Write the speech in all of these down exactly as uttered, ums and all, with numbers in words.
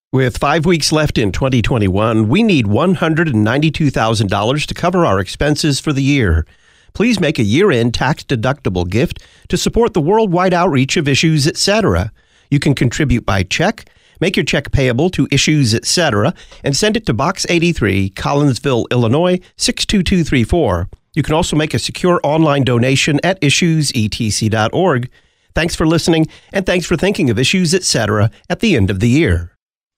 With five weeks left in twenty twenty-one, we need one hundred ninety-two thousand dollars to cover our expenses for the year. Please make a year-end tax-deductible gift to support the worldwide outreach of Issues, et cetera. You can contribute by check, make your check payable to Issues, et cetera, and send it to Box eighty-three, Collinsville, Illinois, six two two three four. You can also make a secure online donation at issues e t c dot org. Thanks for listening, and thanks for thinking of Issues, et cetera at the end of the year.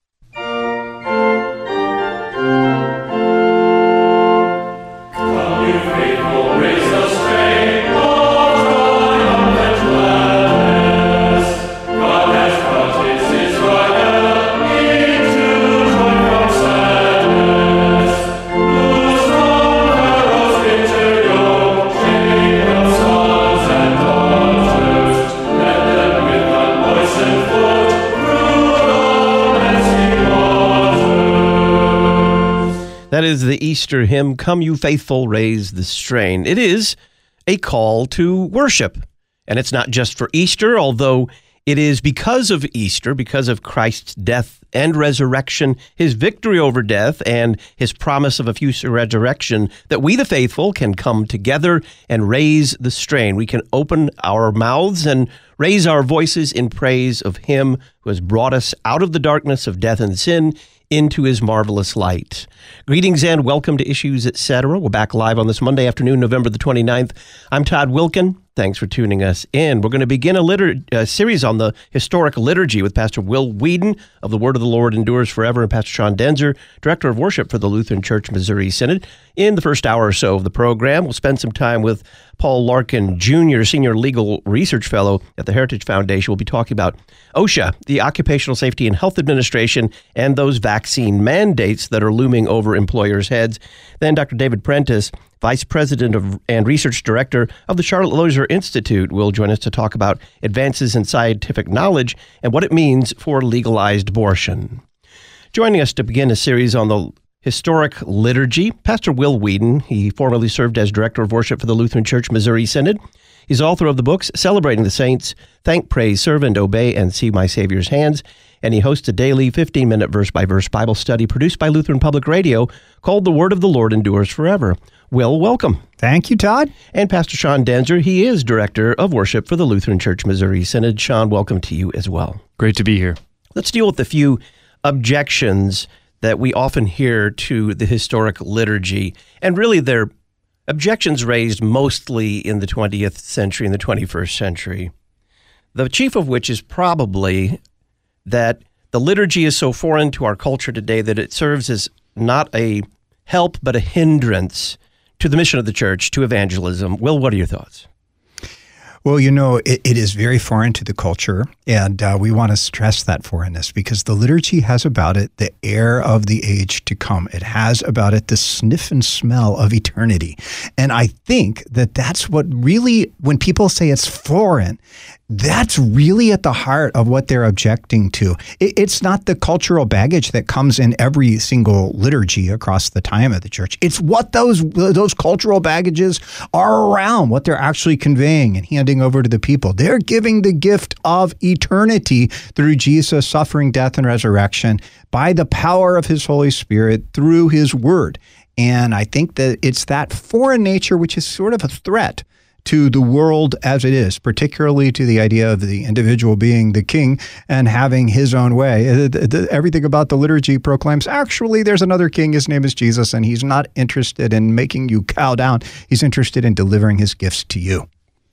That is the Easter hymn, Come You Faithful, Raise the Strain. It is a call to worship, and it's not just for Easter, although it is because of Easter, because of Christ's death and resurrection, his victory over death, and his promise of a future resurrection, that we, the faithful, can come together and raise the strain. We can open our mouths and raise our voices in praise of him who has brought us out of the darkness of death and sin into his marvelous light. Greetings and welcome to Issues, et cetera. We're back live on this Monday afternoon, November the twenty-ninth. I'm Todd Wilkin. Thanks for tuning us in. We're going to begin a litur- uh, series on the historic liturgy with Pastor Will Whedon of The Word of the Lord Endures Forever and Pastor Sean Denzer, Director of Worship for the Lutheran Church Missouri Synod. In the first hour or so of the program, we'll spend some time with Paul Larkin, Junior Senior Legal Research Fellow at the Heritage Foundation. We'll be talking about OSHA, the Occupational Safety and Health Administration, and those vaccine mandates that are looming over employers' heads. Then Doctor David Prentice, Vice President of, and Research Director of the Charlotte Lozier Institute, will join us to talk about advances in scientific knowledge and what it means for legalized abortion. Joining us to begin a series on the historic liturgy, Pastor Will Whedon. He formerly served as Director of Worship for the Lutheran Church Missouri Synod. He's author of the books Celebrating the Saints, Thank, Praise, Serve, and Obey, and See My Savior's Hands. And he hosts a daily fifteen-minute verse-by-verse Bible study produced by Lutheran Public Radio called The Word of the Lord Endures Forever. Will, welcome. Thank you, Todd. And Pastor Sean Denzer, he is Director of Worship for the Lutheran Church Missouri Synod. Sean, welcome to you as well. Great to be here. Let's deal with a few objections that we often hear to the historic liturgy, and really they're objections raised mostly in the twentieth century and the twenty-first century. The chief of which is probably that the liturgy is so foreign to our culture today that it serves as not a help but a hindrance to the mission of the church, to evangelism. Will, what are your thoughts? Well, you know, it, it is very foreign to the culture, and uh, we want to stress that foreignness because the liturgy has about it the air of the age to come. It has about it the sniff and smell of eternity. And I think that that's what really, when people say it's foreign, that's really at the heart of what they're objecting to. It, it's not the cultural baggage that comes in every single liturgy across the time of the church. It's what those those cultural baggages are around, what they're actually conveying and handing over to the people. They're giving the gift of eternity through Jesus' suffering, death, and resurrection by the power of his Holy Spirit through his word. And I think that it's that foreign nature which is sort of a threat to the world as it is, particularly to the idea of the individual being the king and having his own way. Everything about the liturgy proclaims, actually, there's another king. His name is Jesus, and he's not interested in making you cow down. He's interested in delivering his gifts to you.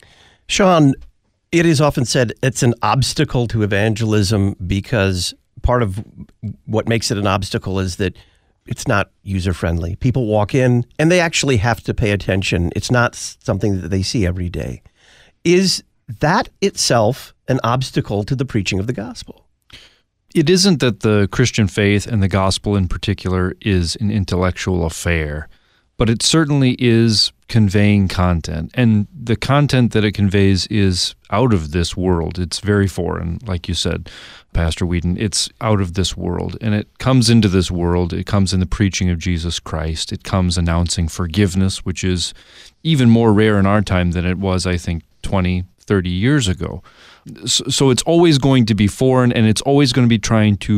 Sean, it is often said it's an obstacle to evangelism because part of what makes it an obstacle is that it's not user-friendly. People walk in, and they actually have to pay attention. It's not something that they see every day. Is that itself an obstacle to the preaching of the gospel? It isn't that the Christian faith and the gospel in particular is an intellectual affair, but it certainly is conveying content. And the content that it conveys is out of this world. It's very foreign, like you said, Pastor Whedon. It's out of this world. And it comes into this world. It comes in the preaching of Jesus Christ. It comes announcing forgiveness, which is even more rare in our time than it was, I think, twenty, thirty years ago. So it's always going to be foreign, and it's always going to be trying to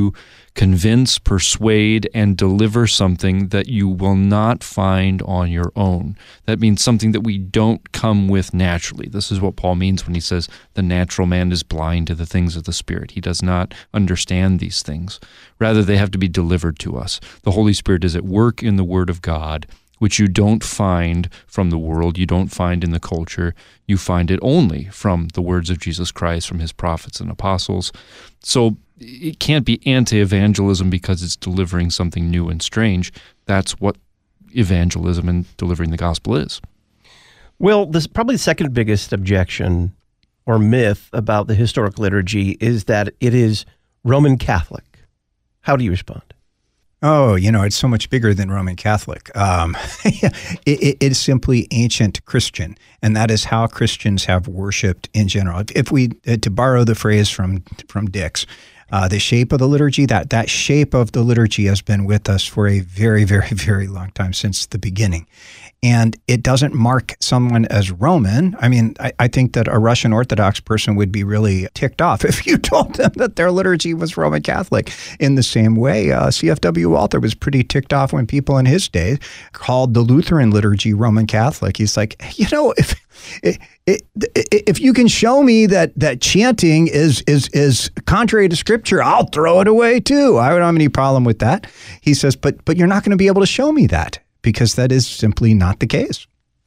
convince, persuade, and deliver something that you will not find on your own. That means something that we don't come with naturally. This is what Paul means when he says the natural man is blind to the things of the Spirit. He does not understand these things. Rather, they have to be delivered to us. The Holy Spirit is at work in the Word of God, which you don't find from the world, you don't find in the culture. You find it only from the words of Jesus Christ, from his prophets and apostles. So it can't be anti-evangelism because it's delivering something new and strange. That's what evangelism and delivering the gospel is. Well, this probably the second biggest objection or myth about the historic liturgy is that it is Roman Catholic. How do you respond? Oh, you know, it's so much bigger than Roman Catholic. Um, it, it, it's simply ancient Christian, and that is how Christians have worshipped in general. If, if we, uh, to borrow the phrase from from Dix, uh, the shape of the liturgy, that that shape of the liturgy has been with us for a very, very, very long time, since the beginning. And it doesn't mark someone as Roman. I mean, I, I think that a Russian Orthodox person would be really ticked off if you told them that their liturgy was Roman Catholic. In the same way, uh, C F W Walther was pretty ticked off when people in his day called the Lutheran liturgy Roman Catholic. He's like, you know, if if, if you can show me that that chanting is is is contrary to Scripture, I'll throw it away too. I don't have any problem with that. He says, but but you're not going to be able to show me that, because that is simply not the case.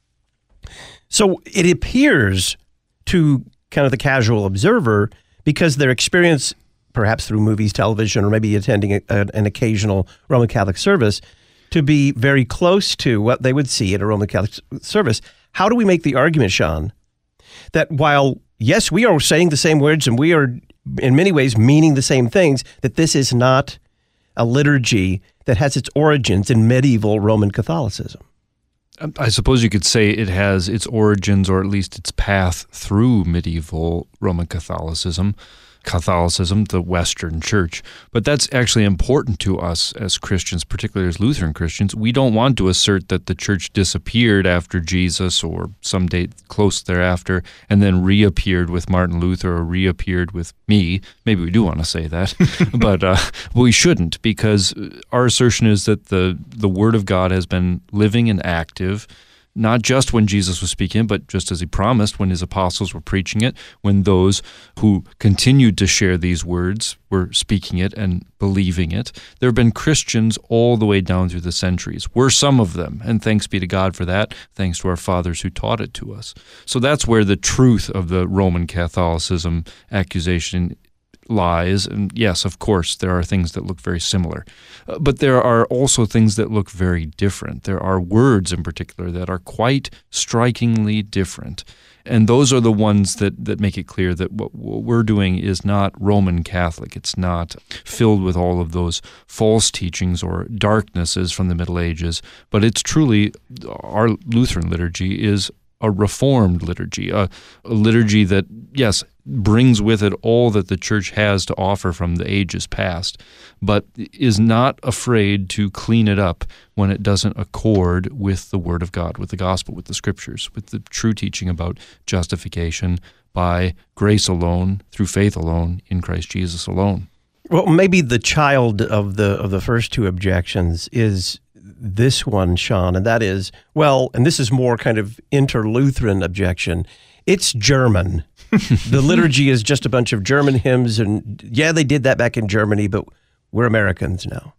So it appears to kind of the casual observer, because their experience, perhaps through movies, television, or maybe attending a, a, an occasional Roman Catholic service, to be very close to what they would see at a Roman Catholic service. How do we make the argument, Sean, that while, yes, we are saying the same words and we are in many ways meaning the same things, that this is not a liturgy that has its origins in medieval Roman Catholicism? I suppose you could say it has its origins, or at least its path, through medieval Roman Catholicism. Catholicism, the Western Church. But that's actually important to us as Christians, particularly as Lutheran Christians. We don't want to assert that the church disappeared after Jesus or some date close thereafter and then reappeared with Martin Luther or reappeared with me. Maybe we do want to say that, but uh, we shouldn't, because our assertion is that the, the Word of God has been living and active, not just when Jesus was speaking, but just as he promised when his apostles were preaching it, when those who continued to share these words were speaking it and believing it. There have been Christians all the way down through the centuries. We're some of them, and thanks be to God for that, thanks to our fathers who taught it to us. So that's where the truth of the Roman Catholicism accusation lies. And yes, of course, there are things that look very similar. Uh, but there are also things that look very different. There are words in particular that are quite strikingly different. And those are the ones that, that make it clear that what, what we're doing is not Roman Catholic. It's not filled with all of those false teachings or darknesses from the Middle Ages, but it's truly, our Lutheran liturgy is a reformed liturgy, a, a liturgy that, yes, brings with it all that the church has to offer from the ages past, but is not afraid to clean it up when it doesn't accord with the Word of God, with the gospel, with the Scriptures, with the true teaching about justification by grace alone, through faith alone, in Christ Jesus alone. Well, maybe the child of the of the first two objections is this one, Sean, and that is, well, and this is more kind of inter-Lutheran objection, it's German. The liturgy is just a bunch of German hymns, and yeah, they did that back in Germany, but we're Americans now.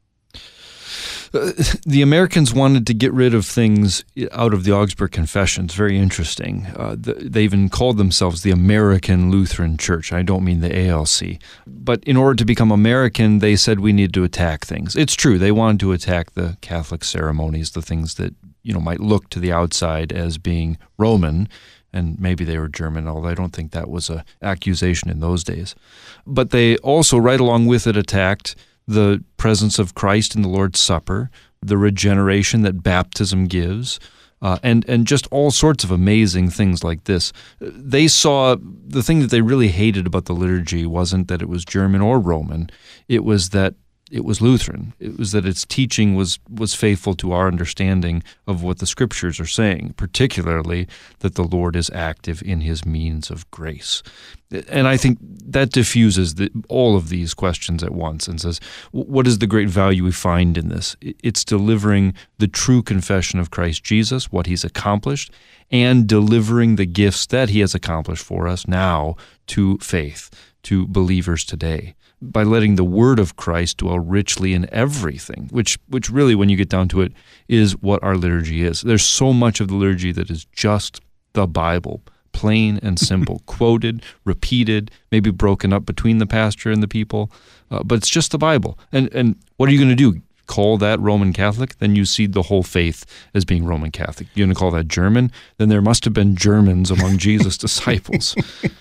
Uh, the Americans wanted to get rid of things out of the Augsburg Confessions. Very interesting. Uh, the, they even called themselves the American Lutheran Church. I don't mean the A L C. But in order to become American, they said we need to attack things. It's true. They wanted to attack the Catholic ceremonies, the things that, you know, might look to the outside as being Roman, and maybe they were German, although I don't think that was an accusation in those days. But they also, right along with it, attacked the presence of Christ in the Lord's Supper, the regeneration that baptism gives, uh, and, and just all sorts of amazing things like this. They saw the thing that they really hated about the liturgy wasn't that it was German or Roman. It was that it was Lutheran. It was that its teaching was was faithful to our understanding of what the Scriptures are saying, particularly that the Lord is active in his means of grace. And I think that diffuses the, all of these questions at once and says, what is the great value we find in this? It's delivering the true confession of Christ Jesus, what he's accomplished, and delivering the gifts that he has accomplished for us now to faith, to believers today, by letting the word of Christ dwell richly in everything, which which really, when you get down to it, is what our liturgy is. There's so much of the liturgy that is just the Bible, plain and simple, quoted, repeated, maybe broken up between the pastor and the people, uh, but it's just the Bible. And and what are you going to do? Call that Roman Catholic? Then you see the whole faith as being Roman Catholic. You're going to call that German? Then there must have been Germans among Jesus' disciples.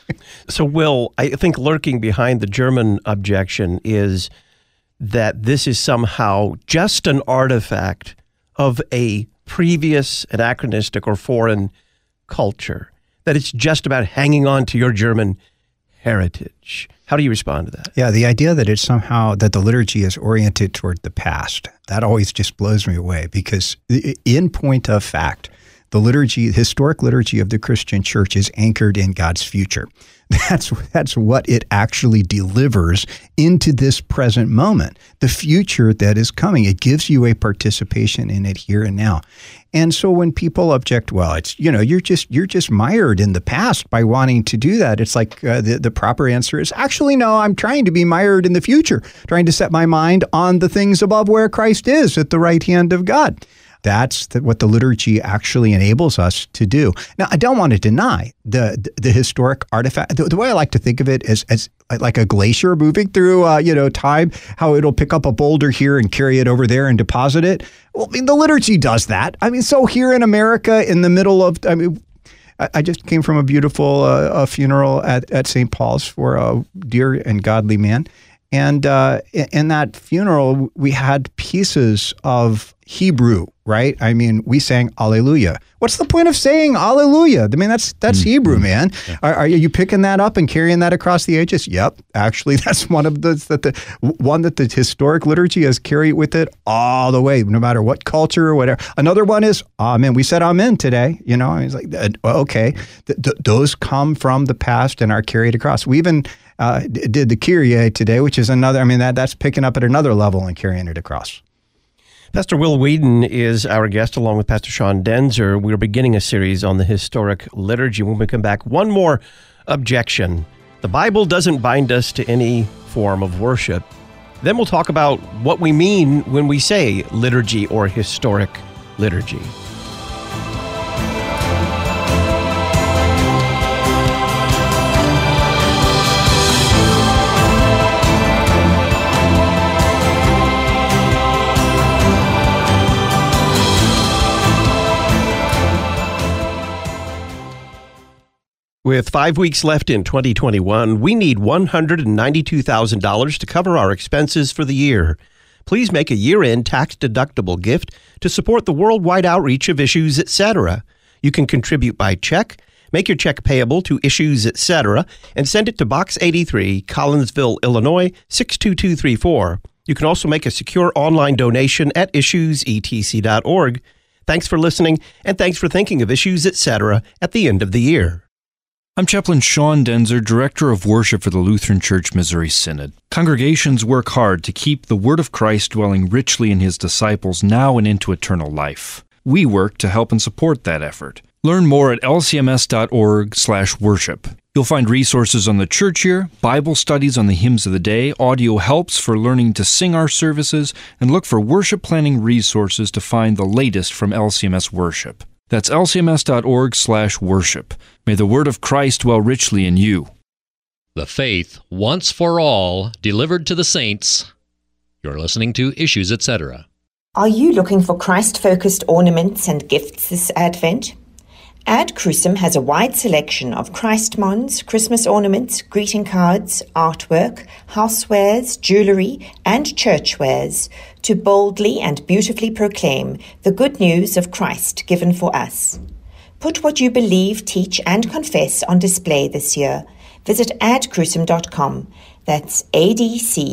So, Will, I think lurking behind the German objection is that this is somehow just an artifact of a previous anachronistic or foreign culture, that it's just about hanging on to your German heritage. How do you respond to that? Yeah, the idea that it's somehow that the liturgy is oriented toward the past, that always just blows me away, because in point of fact, the liturgy, historic liturgy of the Christian church is anchored in God's future. That's that's what it actually delivers into this present moment, the future that is coming. It gives you a participation in it here and now. And so when people object, well, it's, you know, you're just you're just mired in the past by wanting to do that. It's like uh, the, the proper answer is, actually, no, I'm trying to be mired in the future, trying to set my mind on the things above where Christ is at the right hand of God. That's the, what the liturgy actually enables us to do. Now, I don't want to deny the the, the historic artifact. The, the way I like to think of it is as like a glacier moving through, uh, you know, time, how it'll pick up a boulder here and carry it over there and deposit it. Well, I mean, the liturgy does that. I mean, so here in America, in the middle of, I mean, I, I just came from a beautiful uh, a funeral at, at Saint Paul's for a dear and godly man. And uh, in that funeral, we had pieces of Hebrew, right? I mean, we sang Alleluia. What's the point of saying Alleluia? I mean, that's that's mm-hmm. Hebrew, man. Yeah. Are, are you picking that up and carrying that across the ages? Yep. Actually, that's one of the, that the one that the historic liturgy has carried with it all the way, no matter what culture or whatever. Another one is, Amen. We said Amen today. You know, it's like, okay, th- th- those come from the past and are carried across. We even uh, did the Kyrie today, which is another, I mean, that that's picking up at another level and carrying it across. Pastor Will Weedon is our guest, along with Pastor Sean Daenzer. We're beginning a series on the historic liturgy. When we come back, one more objection. The Bible doesn't bind us to any form of worship. Then we'll talk about what we mean when we say liturgy or historic liturgy. With five weeks left in twenty twenty-one, we need one hundred ninety-two thousand dollars to cover our expenses for the year. Please make a year-end tax-deductible gift to support the worldwide outreach of Issues, et cetera. You can contribute by check, make your check payable to Issues, et cetera, and send it to Box eighty-three, Collinsville, Illinois, six two two three four. You can also make a secure online donation at issues e t c dot org. Thanks for listening, and thanks for thinking of Issues, et cetera at the end of the year. I'm Chaplain Sean Daenzer, Director of Worship for the Lutheran Church Missouri Synod. Congregations work hard to keep the Word of Christ dwelling richly in His disciples now and into eternal life. We work to help and support that effort. Learn more at l c m s dot org slash worship. You'll find resources on the church year, Bible studies on the hymns of the day, audio helps for learning to sing our services, and look for worship planning resources to find the latest from L C M S Worship. That's l c m s dot org slash worship. May the word of Christ dwell richly in you. The faith, once for all, delivered to the saints. You're listening to Issues, et cetera. Are you looking for Christ-focused ornaments and gifts this Advent? Ad Crucem has a wide selection of Christmons, Christmas ornaments, greeting cards, artwork, housewares, jewelry, and churchwares to boldly and beautifully proclaim the good news of Christ given for us. Put what you believe, teach, and confess on display this year. Visit ad crucem dot com. That's A D C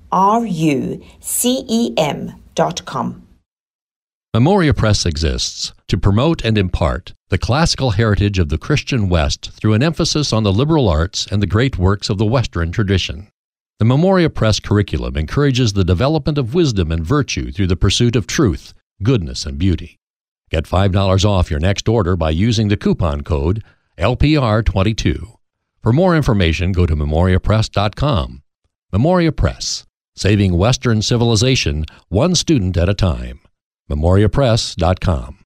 R U C E M dot com. Memoria Press exists to promote and impart the classical heritage of the Christian West through an emphasis on the liberal arts and the great works of the Western tradition. The Memoria Press curriculum encourages the development of wisdom and virtue through the pursuit of truth, goodness, and beauty. Get five dollars off your next order by using the coupon code L P R twenty-two. For more information, go to memoria press dot com. Memoria Press, saving Western civilization one student at a time. memoria press dot com.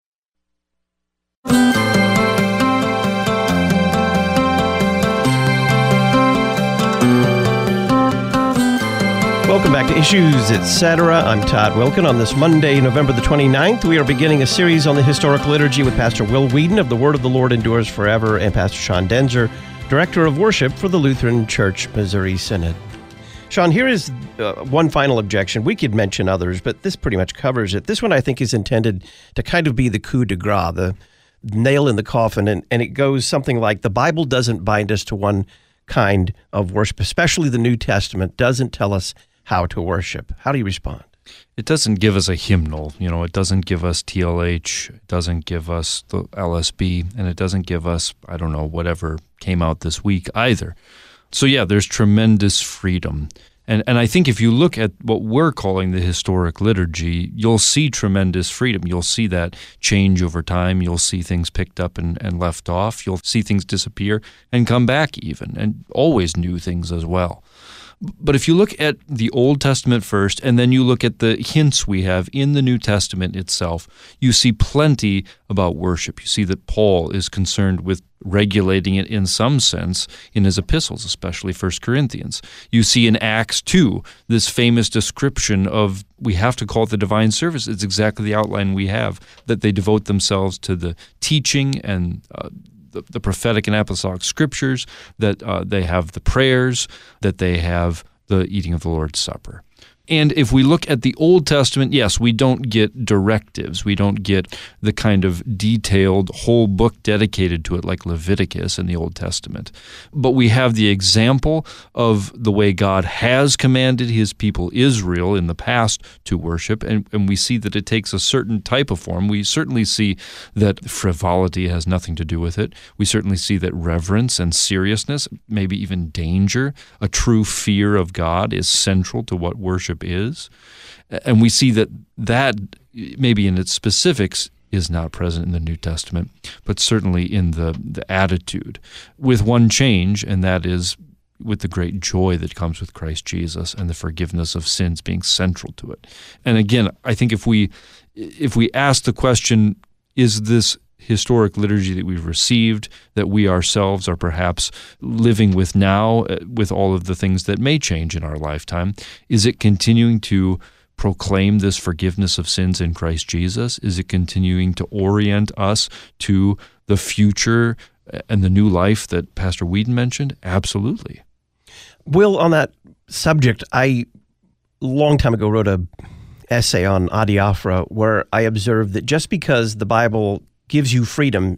Welcome back to Issues, et cetera. I'm Todd Wilken. On this Monday, November the twenty-ninth, we are beginning a series on the historic liturgy with Pastor Will Whedon of The Word of the Lord Endures Forever and Pastor Sean Denzer, Director of Worship for the Lutheran Church Missouri Synod. Sean, here is uh, one final objection. We could mention others, but this pretty much covers it. This one, I think, is intended to kind of be the coup de grace, the nail in the coffin, and, and it goes something like, the Bible doesn't bind us to one kind of worship, especially the New Testament doesn't tell us how to worship. How do you respond? It doesn't give us a hymnal, you know, it doesn't give us T L H, it doesn't give us the L S B, and it doesn't give us, I don't know, whatever came out this week either. So yeah, there's tremendous freedom. And and I think if you look at what we're calling the historic liturgy, you'll see tremendous freedom. You'll see that change over time. You'll see things picked up and, and left off. You'll see things disappear and come back even, and always new things as well. But if you look at the Old Testament first, and then you look at the hints we have in the New Testament itself, you see plenty about worship. You see that Paul is concerned with regulating it in some sense in his epistles, especially First Corinthians. You see in Acts two this famous description of, we have to call it the divine service. It's exactly the outline we have, that they devote themselves to the teaching and uh, The, the prophetic and apostolic scriptures, that uh, they have the prayers, that they have the eating of the Lord's Supper. And if we look at the Old Testament, yes, we don't get directives. We don't get the kind of detailed whole book dedicated to it like Leviticus in the Old Testament. But we have the example of the way God has commanded his people Israel in the past to worship, and, and we see that it takes a certain type of form. We certainly see that frivolity has nothing to do with it. We certainly see that reverence and seriousness, maybe even danger, a true fear of God is central to what worship is. And we see that that, maybe in its specifics, is not present in the New Testament, but certainly in the, the attitude, with one change, and that is with the great joy that comes with Christ Jesus and the forgiveness of sins being central to it. And again, I think if we if we ask the question, is this historic liturgy that we've received, that we ourselves are perhaps living with now, with all of the things that may change in our lifetime, is it continuing to proclaim this forgiveness of sins in Christ Jesus? Is it continuing to orient us to the future and the new life that Pastor Whedon mentioned? Absolutely. Will, on that subject, I, a long time ago, wrote a essay on adiaphora where I observed that just because the Bible gives you freedom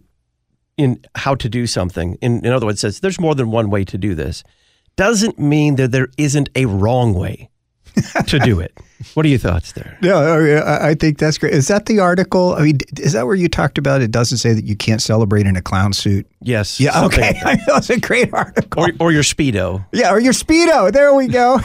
in how to do something, in, in other words, says there's more than one way to do this, doesn't mean that there isn't a wrong way to do it. What are your thoughts there? No, I think that's great. Is that the article? I mean, is that where you talked about it doesn't say that you can't celebrate in a clown suit? Yes. Yeah, okay. Like that. That's a great article. Or, or your Speedo. Yeah, or your Speedo. There we go.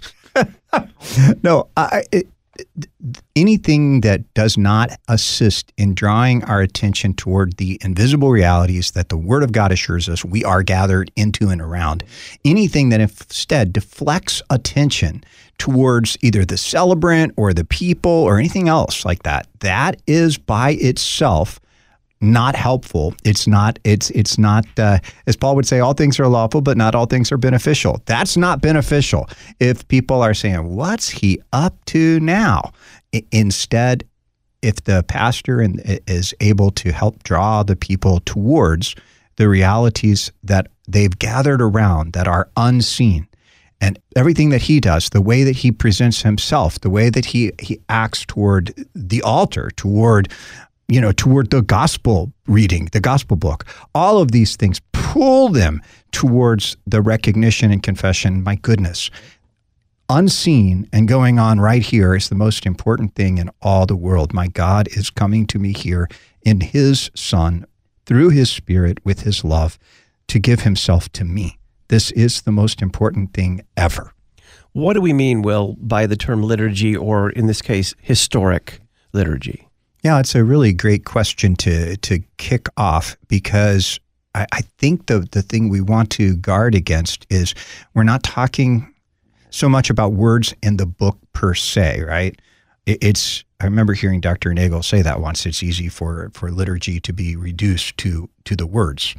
No, I... It, anything that does not assist in drawing our attention toward the invisible realities that the Word of God assures us we are gathered into and around, anything that instead deflects attention towards either the celebrant or the people or anything else like that, that is by itself not helpful. It's not, it's, it's not, uh, as Paul would say, all things are lawful, but not all things are beneficial. That's not beneficial. If people are saying, what's he up to now? I, instead, if the pastor in, is able to help draw the people towards the realities that they've gathered around that are unseen, and everything that he does, the way that he presents himself, the way that he, he acts toward the altar, toward you know, toward the gospel reading, the gospel book. All of these things pull them towards the recognition and confession, my goodness, unseen and going on right here is the most important thing in all the world. My God is coming to me here in his Son, through his Spirit, with his love, to give himself to me. This is the most important thing ever. What do we mean, Will, by the term liturgy, or in this case, historic liturgy? Yeah, it's a really great question to to kick off, because I, I think the, the thing we want to guard against is we're not talking so much about words in the book per se, right? It, it's I remember hearing Doctor Nagel say that once. It's easy for, for liturgy to be reduced to to the words.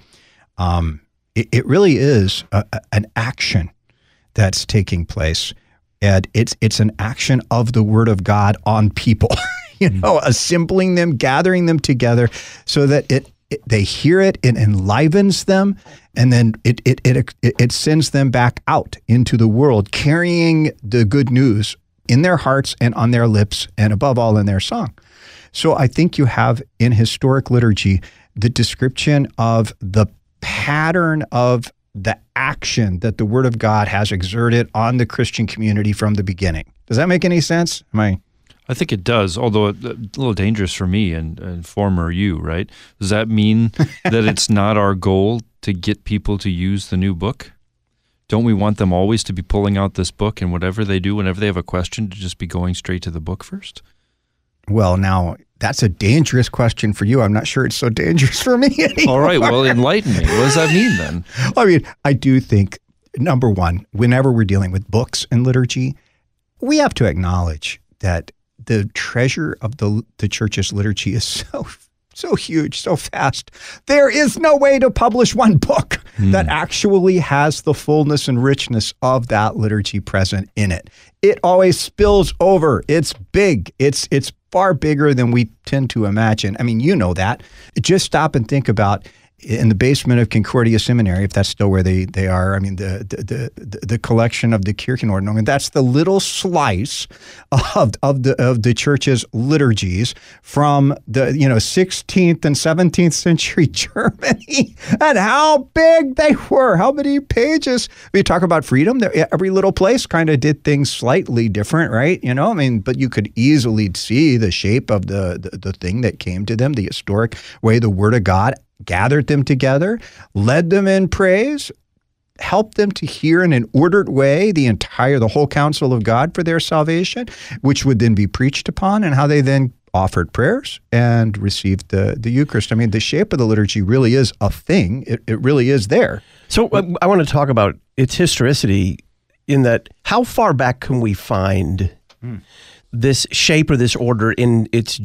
Um, it, it really is a, a, an action that's taking place, and it's it's an action of the Word of God on people. You know, assembling them, gathering them together so that it, it they hear it, it enlivens them, and then it, it it it sends them back out into the world, carrying the good news in their hearts and on their lips, and above all in their song. So I think you have in historic liturgy the description of the pattern of the action that the Word of God has exerted on the Christian community from the beginning. Does that make any sense? Am I... I think it does, although a little dangerous for me and, and former you, right? Does that mean that it's not our goal to get people to use the new book? Don't we want them always to be pulling out this book, and whatever they do, whenever they have a question, to just be going straight to the book first? Well, now, that's a dangerous question for you. I'm not sure it's so dangerous for me anymore. All right, well, enlighten me. What does that mean then? I mean, I do think, number one, whenever we're dealing with books and liturgy, we have to acknowledge that the treasure of the the church's liturgy is so so huge, so vast. There is no way to publish one book mm. that actually has the fullness and richness of that liturgy present in it. It always spills over. It's big. It's it's far bigger than we tend to imagine. I mean, you know that. Just stop and think about in the basement of Concordia Seminary, if that's still where they, they are, I mean, the the the, the collection of the Kirchenordnung, and that's the little slice of of the of the church's liturgies from the you know sixteenth and seventeenth century Germany, and how big they were, how many pages. We talk about freedom. Every little place kind of did things slightly different, right? You know, I mean, but you could easily see the shape of the the, the thing that came to them, the historic way the Word of God gathered them together, led them in praise, helped them to hear in an ordered way the entire, the whole counsel of God for their salvation, which would then be preached upon, and how they then offered prayers and received the, the Eucharist. I mean, the shape of the liturgy really is a thing. It, it really is there. So uh, I want to talk about its historicity in that how far back can we find mm. this shape or this order in its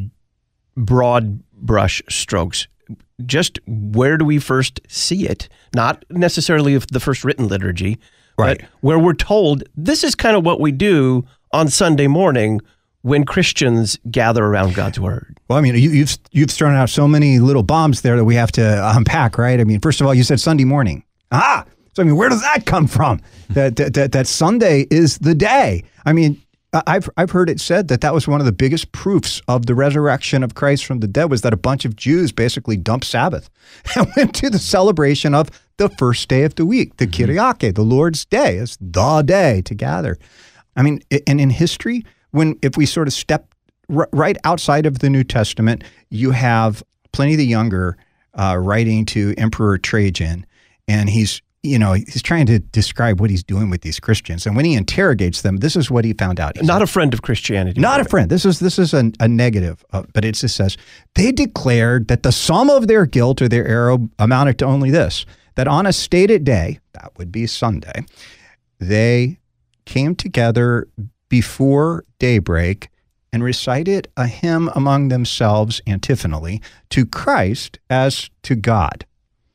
broad brush strokes? Just where do we first see it? Not necessarily the first written liturgy, right? But where we're told this is kind of what we do on Sunday morning when Christians gather around God's Word. Well, I mean, you, you've you've thrown out so many little bombs there that we have to unpack, right? I mean, first of all, you said Sunday morning. Ah, so I mean, where does that come from? that, that that that Sunday is the day. I mean, I've I've heard it said that that was one of the biggest proofs of the resurrection of Christ from the dead, was that a bunch of Jews basically dumped Sabbath and went to the celebration of the first day of the week, the mm-hmm. Kyriake, the Lord's Day. It's the day to gather. I mean, and in history, when if we sort of step r- right outside of the New Testament, you have Pliny the Younger uh, writing to Emperor Trajan, and he's you know, he's trying to describe what he's doing with these Christians. And when he interrogates them, this is what he found out. He's not like, a friend of Christianity. Not a friend. This is this is a, a negative. Uh, but it just says, they declared that the sum of their guilt or their error amounted to only this, that on a stated day, that would be Sunday, they came together before daybreak and recited a hymn among themselves antiphonally to Christ as to God.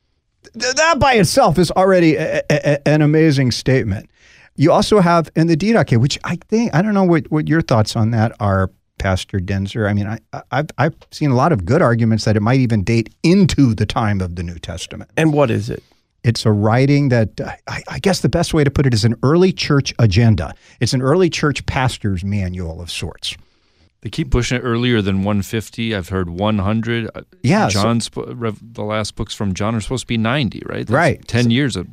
That by itself is already a, a, an amazing statement. You also have in the Didache, which I think, I don't know what, what your thoughts on that are, Pastor Denzer. I mean, I, I've, I've seen a lot of good arguments that it might even date into the time of the New Testament. And what is it? It's a writing that, uh, I, I guess the best way to put it is an early church agenda. It's an early church pastor's manual of sorts. They keep pushing it earlier than one fifty. I've heard one hundred. Yeah. John's so, the last books from John are supposed to be ninety, right? That's right. ten years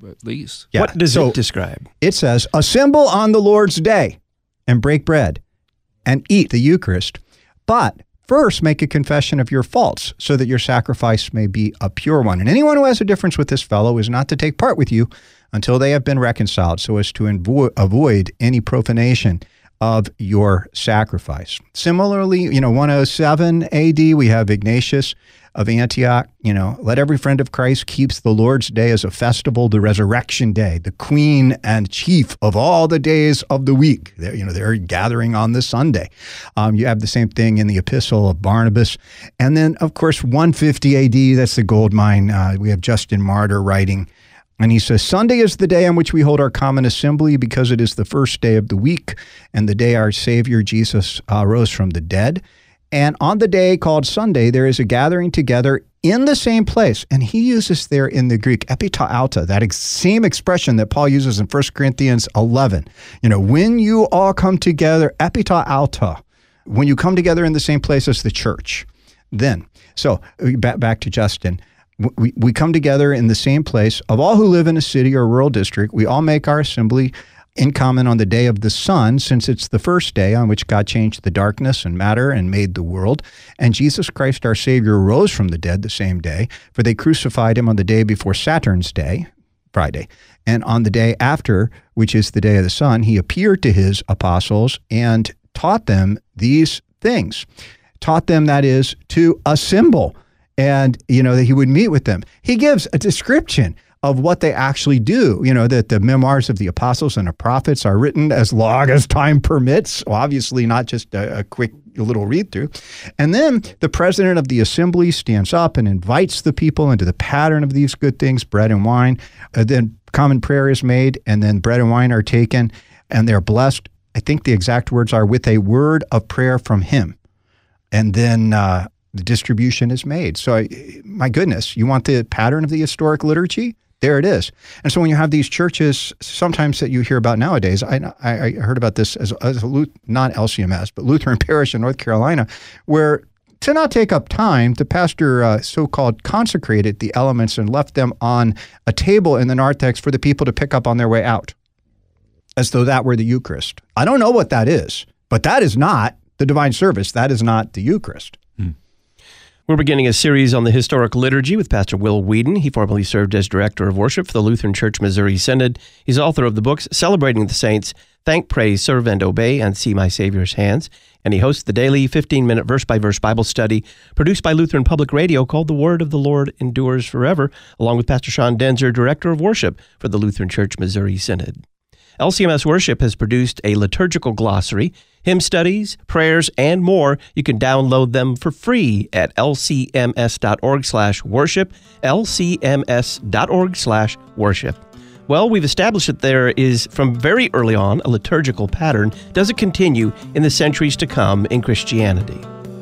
at least. Yeah. What does So it describe? It says, assemble on the Lord's day and break bread and eat the Eucharist. But first make a confession of your faults so that your sacrifice may be a pure one. And anyone who has a difference with this fellow is not to take part with you until they have been reconciled, so as to invo- avoid any profanation of your sacrifice. Similarly, you know, one oh seven A D, we have Ignatius of Antioch. You know, let every friend of Christ keeps the Lord's day as a festival, the resurrection day, the queen and chief of all the days of the week. They're, you know, they're gathering on the Sunday. Um, you have the same thing in the Epistle of Barnabas. And then, of course, one fifty A D, that's the gold mine. Uh, we have Justin Martyr writing. And he says, Sunday is the day on which we hold our common assembly because it is the first day of the week and the day our Savior Jesus uh, rose from the dead. And on the day called Sunday, there is a gathering together in the same place. And he uses there in the Greek, epitauta, that ex- same expression that Paul uses in First Corinthians eleven. You know, when you all come together, epitauta, when you come together in the same place as the church. Then, so back, back to Justin. We, we come together in the same place. Of all who live in a city or rural district, we all make our assembly in common on the day of the sun, since it's the first day on which God changed the darkness and matter and made the world. And Jesus Christ, our Savior, rose from the dead the same day, for they crucified him on the day before Saturn's day, Friday. And on the day after, which is the day of the sun, he appeared to his apostles and taught them these things. Taught them, that is, to assemble. And, you know, that he would meet with them. He gives a description of what they actually do, you know, that the memoirs of the apostles and the prophets are written as long as time permits, obviously not just a, a quick little read through. And then the president of the assembly stands up and invites the people into the pattern of these good things, bread and wine. Uh, then common prayer is made, and then bread and wine are taken, and they're blessed. I think the exact words are with a word of prayer from him. And then uh, the distribution is made. So, my goodness, you want the pattern of the historic liturgy? There it is. And so when you have these churches, sometimes that you hear about nowadays, I, I, I heard about this as, as a, not L C M S, but Lutheran parish in North Carolina, where to not take up time, the pastor uh, so-called consecrated the elements and left them on a table in the narthex for the people to pick up on their way out, as though that were the Eucharist. I don't know what that is, but that is not the divine service. That is not the Eucharist. Hmm. We're beginning a series on the historic liturgy with Pastor Will Whedon. He formerly served as director of worship for the Lutheran Church Missouri Synod. He's author of the books Celebrating the Saints, Thank, Praise, Serve, and Obey, and See My Savior's Hands. And he hosts the daily fifteen-minute verse-by-verse Bible study produced by Lutheran Public Radio called The Word of the Lord Endures Forever, along with Pastor Sean Denzer, director of worship for the Lutheran Church Missouri Synod. L C M S Worship has produced a liturgical glossary, hymn studies, prayers, and more. You can download them for free at lcms.org slash worship, lcms.org slash worship. Well, we've established that there is, from very early on, a liturgical pattern. Does it continue in the centuries to come in Christianity?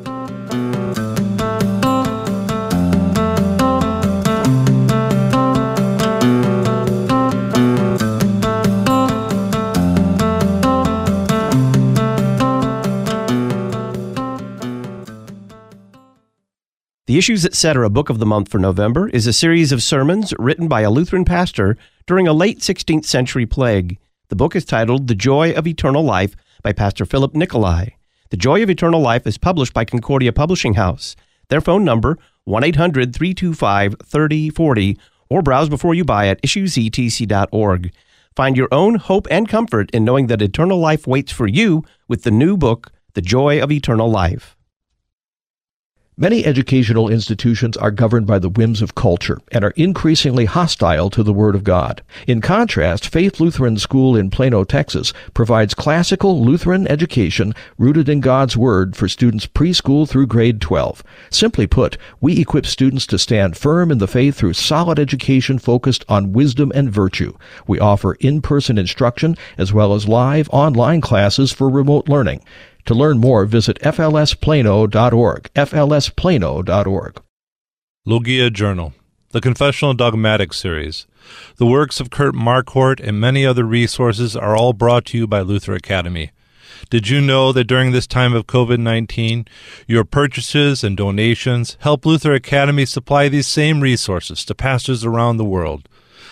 The Issues Etc. Book of the Month for November is a series of sermons written by a Lutheran pastor during a late sixteenth century plague. The book is titled The Joy of Eternal Life by Pastor Philip Nicolai. The Joy of Eternal Life is published by Concordia Publishing House. Their phone number, one eight hundred, three two five, three oh four oh, or browse before you buy at issues e t c dot org. Find your own hope and comfort in knowing that eternal life waits for you with the new book, The Joy of Eternal Life. Many educational institutions are governed by the whims of culture and are increasingly hostile to the Word of God. In contrast, Faith Lutheran School in Plano, Texas, provides classical Lutheran education rooted in God's Word for students preschool through grade twelve. Simply put, we equip students to stand firm in the faith through solid education focused on wisdom and virtue. We offer in-person instruction as well as live online classes for remote learning. To learn more, visit f l s plano dot org, f l s plano dot org. Logia Journal, the Confessional Dogmatic Series. The works of Kurt Marquardt and many other resources are all brought to you by Luther Academy. Did you know that during this time of covid nineteen, your purchases and donations help Luther Academy supply these same resources to pastors around the world?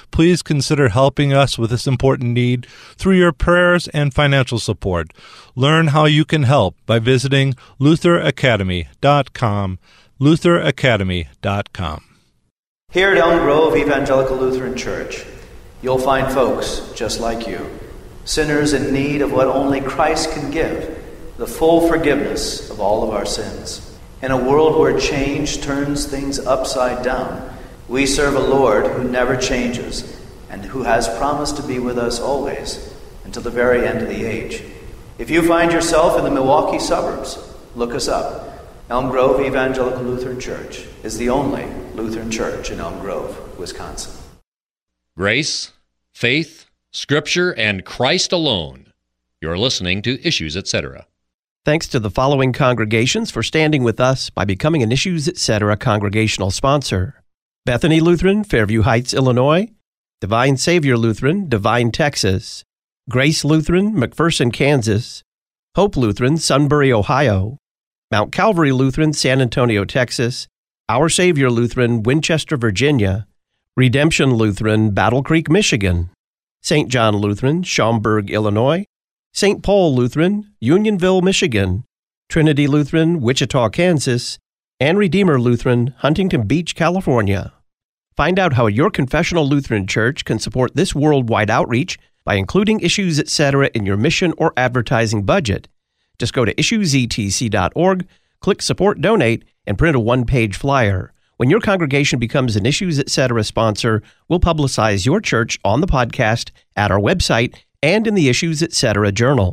please consider helping us with this important need through your prayers and financial support. Learn how you can help by visiting luther academy dot com, luther academy dot com. Here at Elm Grove Evangelical Lutheran Church, you'll find folks just like you, sinners in need of what only Christ can give, the full forgiveness of all of our sins. In a world where change turns things upside down, we serve a Lord who never changes and who has promised to be with us always until the very end of the age. If you find yourself in the Milwaukee suburbs, look us up. Elm Grove Evangelical Lutheran Church is the only Lutheran church in Elm Grove, Wisconsin. Grace, faith, Scripture, and Christ alone. You're listening to Issues, et cetera. Thanks to the following congregations for standing with us by becoming an Issues, et cetera congregational sponsor: Bethany Lutheran, Fairview Heights, Illinois; Divine Savior Lutheran, Devine, Texas; Grace Lutheran, McPherson, Kansas; Hope Lutheran, Sunbury, Ohio; Mount Calvary Lutheran, San Antonio, Texas; Our Savior Lutheran, Winchester, Virginia; Redemption Lutheran, Battle Creek, Michigan; Saint John Lutheran, Schaumburg, Illinois; Saint Paul Lutheran, Unionville, Michigan; Trinity Lutheran, Wichita, Kansas; and Redeemer Lutheran, Huntington Beach, California. Find out how your confessional Lutheran church can support this worldwide outreach by including Issues, et cetera in your mission or advertising budget. Just go to issues e t c dot org, click Support Donate, and print a one-page flyer. When your congregation becomes an Issues, et cetera sponsor, we'll publicize your church on the podcast, at our website, and in the Issues, et cetera journal.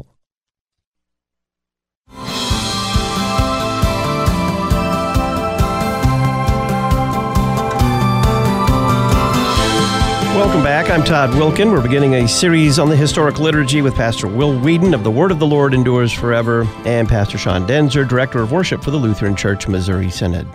Welcome back. I'm Todd Wilkin. We're beginning a series on the historic liturgy with Pastor Will Whedon of The Word of the Lord Endures Forever and Pastor Sean Denzer, Director of Worship for the Lutheran Church Missouri Synod.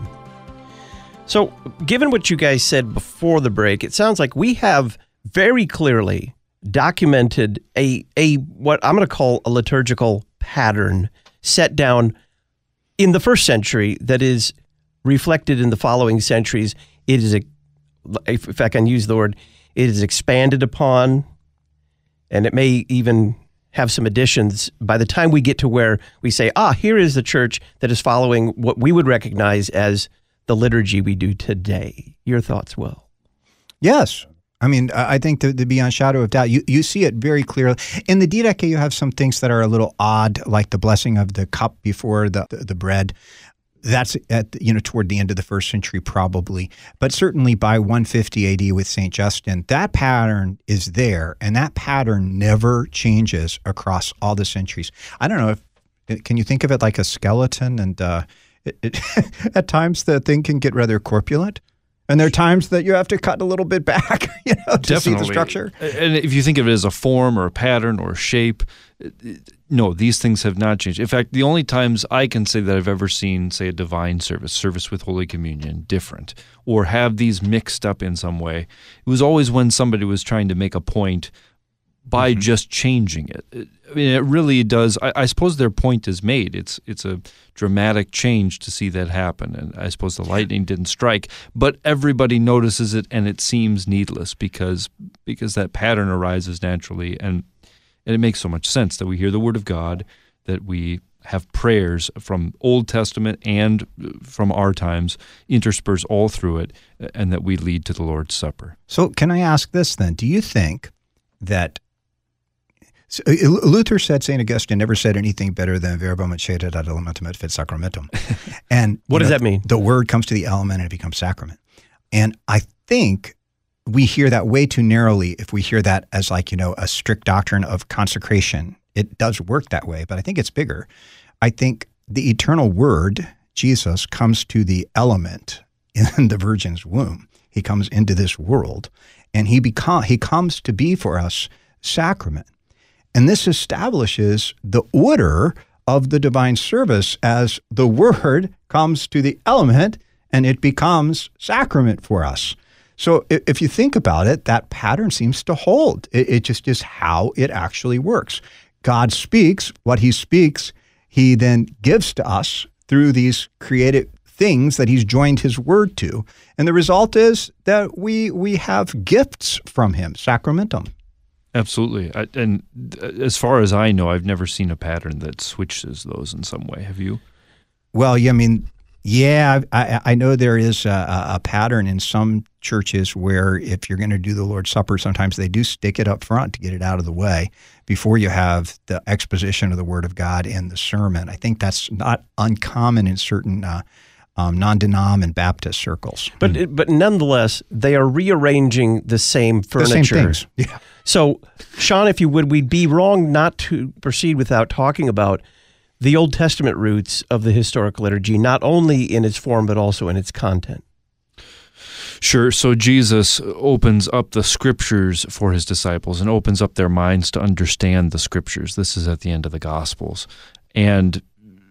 So, given what you guys said before the break, it sounds like we have very clearly documented a a what I'm going to call a liturgical pattern set down in the first century that is reflected in the following centuries. It is, a, if I can use the word, it is expanded upon, and it may even have some additions by the time we get to where we say, ah, here is the church that is following what we would recognize as the liturgy we do today. Your thoughts, Will? Yes. I mean, I think to, to beyond shadow of doubt, you, you see it very clearly. In the Didache, you have some things that are a little odd, like the blessing of the cup before the, the, the bread. That's at, you know, toward the end of the first century, probably. But certainly by one fifty A D with Saint Justin, that pattern is there, and that pattern never changes across all the centuries. I don't know if, can you think of it like a skeleton? And uh, it, it, at times the thing can get rather corpulent. And there are times that you have to cut a little bit back, you know, to Definitely. see the structure. And if you think of it as a form or a pattern or a shape, no, these things have not changed. In fact, the only times I can say that I've ever seen, say, a divine service, service with Holy Communion, different, or have these mixed up in some way, it was always when somebody was trying to make a point by mm-hmm. just changing it. I mean, it really does. I, I suppose their point is made. It's it's a dramatic change to see that happen, and I suppose the lightning didn't strike, but everybody notices it, and it seems needless because because that pattern arises naturally, and and it makes so much sense that we hear the Word of God, that we have prayers from Old Testament and from our times interspersed all through it, and that we lead to the Lord's Supper. So can I ask this then? Do you think that So, Luther said Saint Augustine never said anything better than verbum accedat ad elementum et fit sacramentum. And what does know, that mean? The word comes to the element and it becomes sacrament. And I think we hear that way too narrowly if we hear that as like, you know, a strict doctrine of consecration. It does work that way, but I think it's bigger. I think the eternal word, Jesus, comes to the element in the Virgin's womb. He comes into this world, and he become, he comes to be for us sacrament. And this establishes the order of the divine service as the word comes to the element and it becomes sacrament for us. So if you think about it, that pattern seems to hold. It, it just is how it actually works. God speaks, what he speaks, he then gives to us through these created things that he's joined his word to. And the result is that we we have gifts from him, sacramentum. Absolutely. I, and as far as I know, I've never seen a pattern that switches those in some way. Have you? Well, yeah, I mean, yeah, I, I know there is a, a pattern in some churches where if you're going to do the Lord's Supper, sometimes they do stick it up front to get it out of the way before you have the exposition of the Word of God in the sermon. I think that's not uncommon in certain uh, um, non-denom and Baptist circles. But mm. but nonetheless, they are rearranging the same furniture. The same things. Yeah. So, Sean, if you would, we'd be wrong not to proceed without talking about the Old Testament roots of the historical liturgy, not only in its form, but also in its content. Sure. So Jesus opens up the Scriptures for his disciples and opens up their minds to understand the Scriptures. This is at the end of the Gospels. And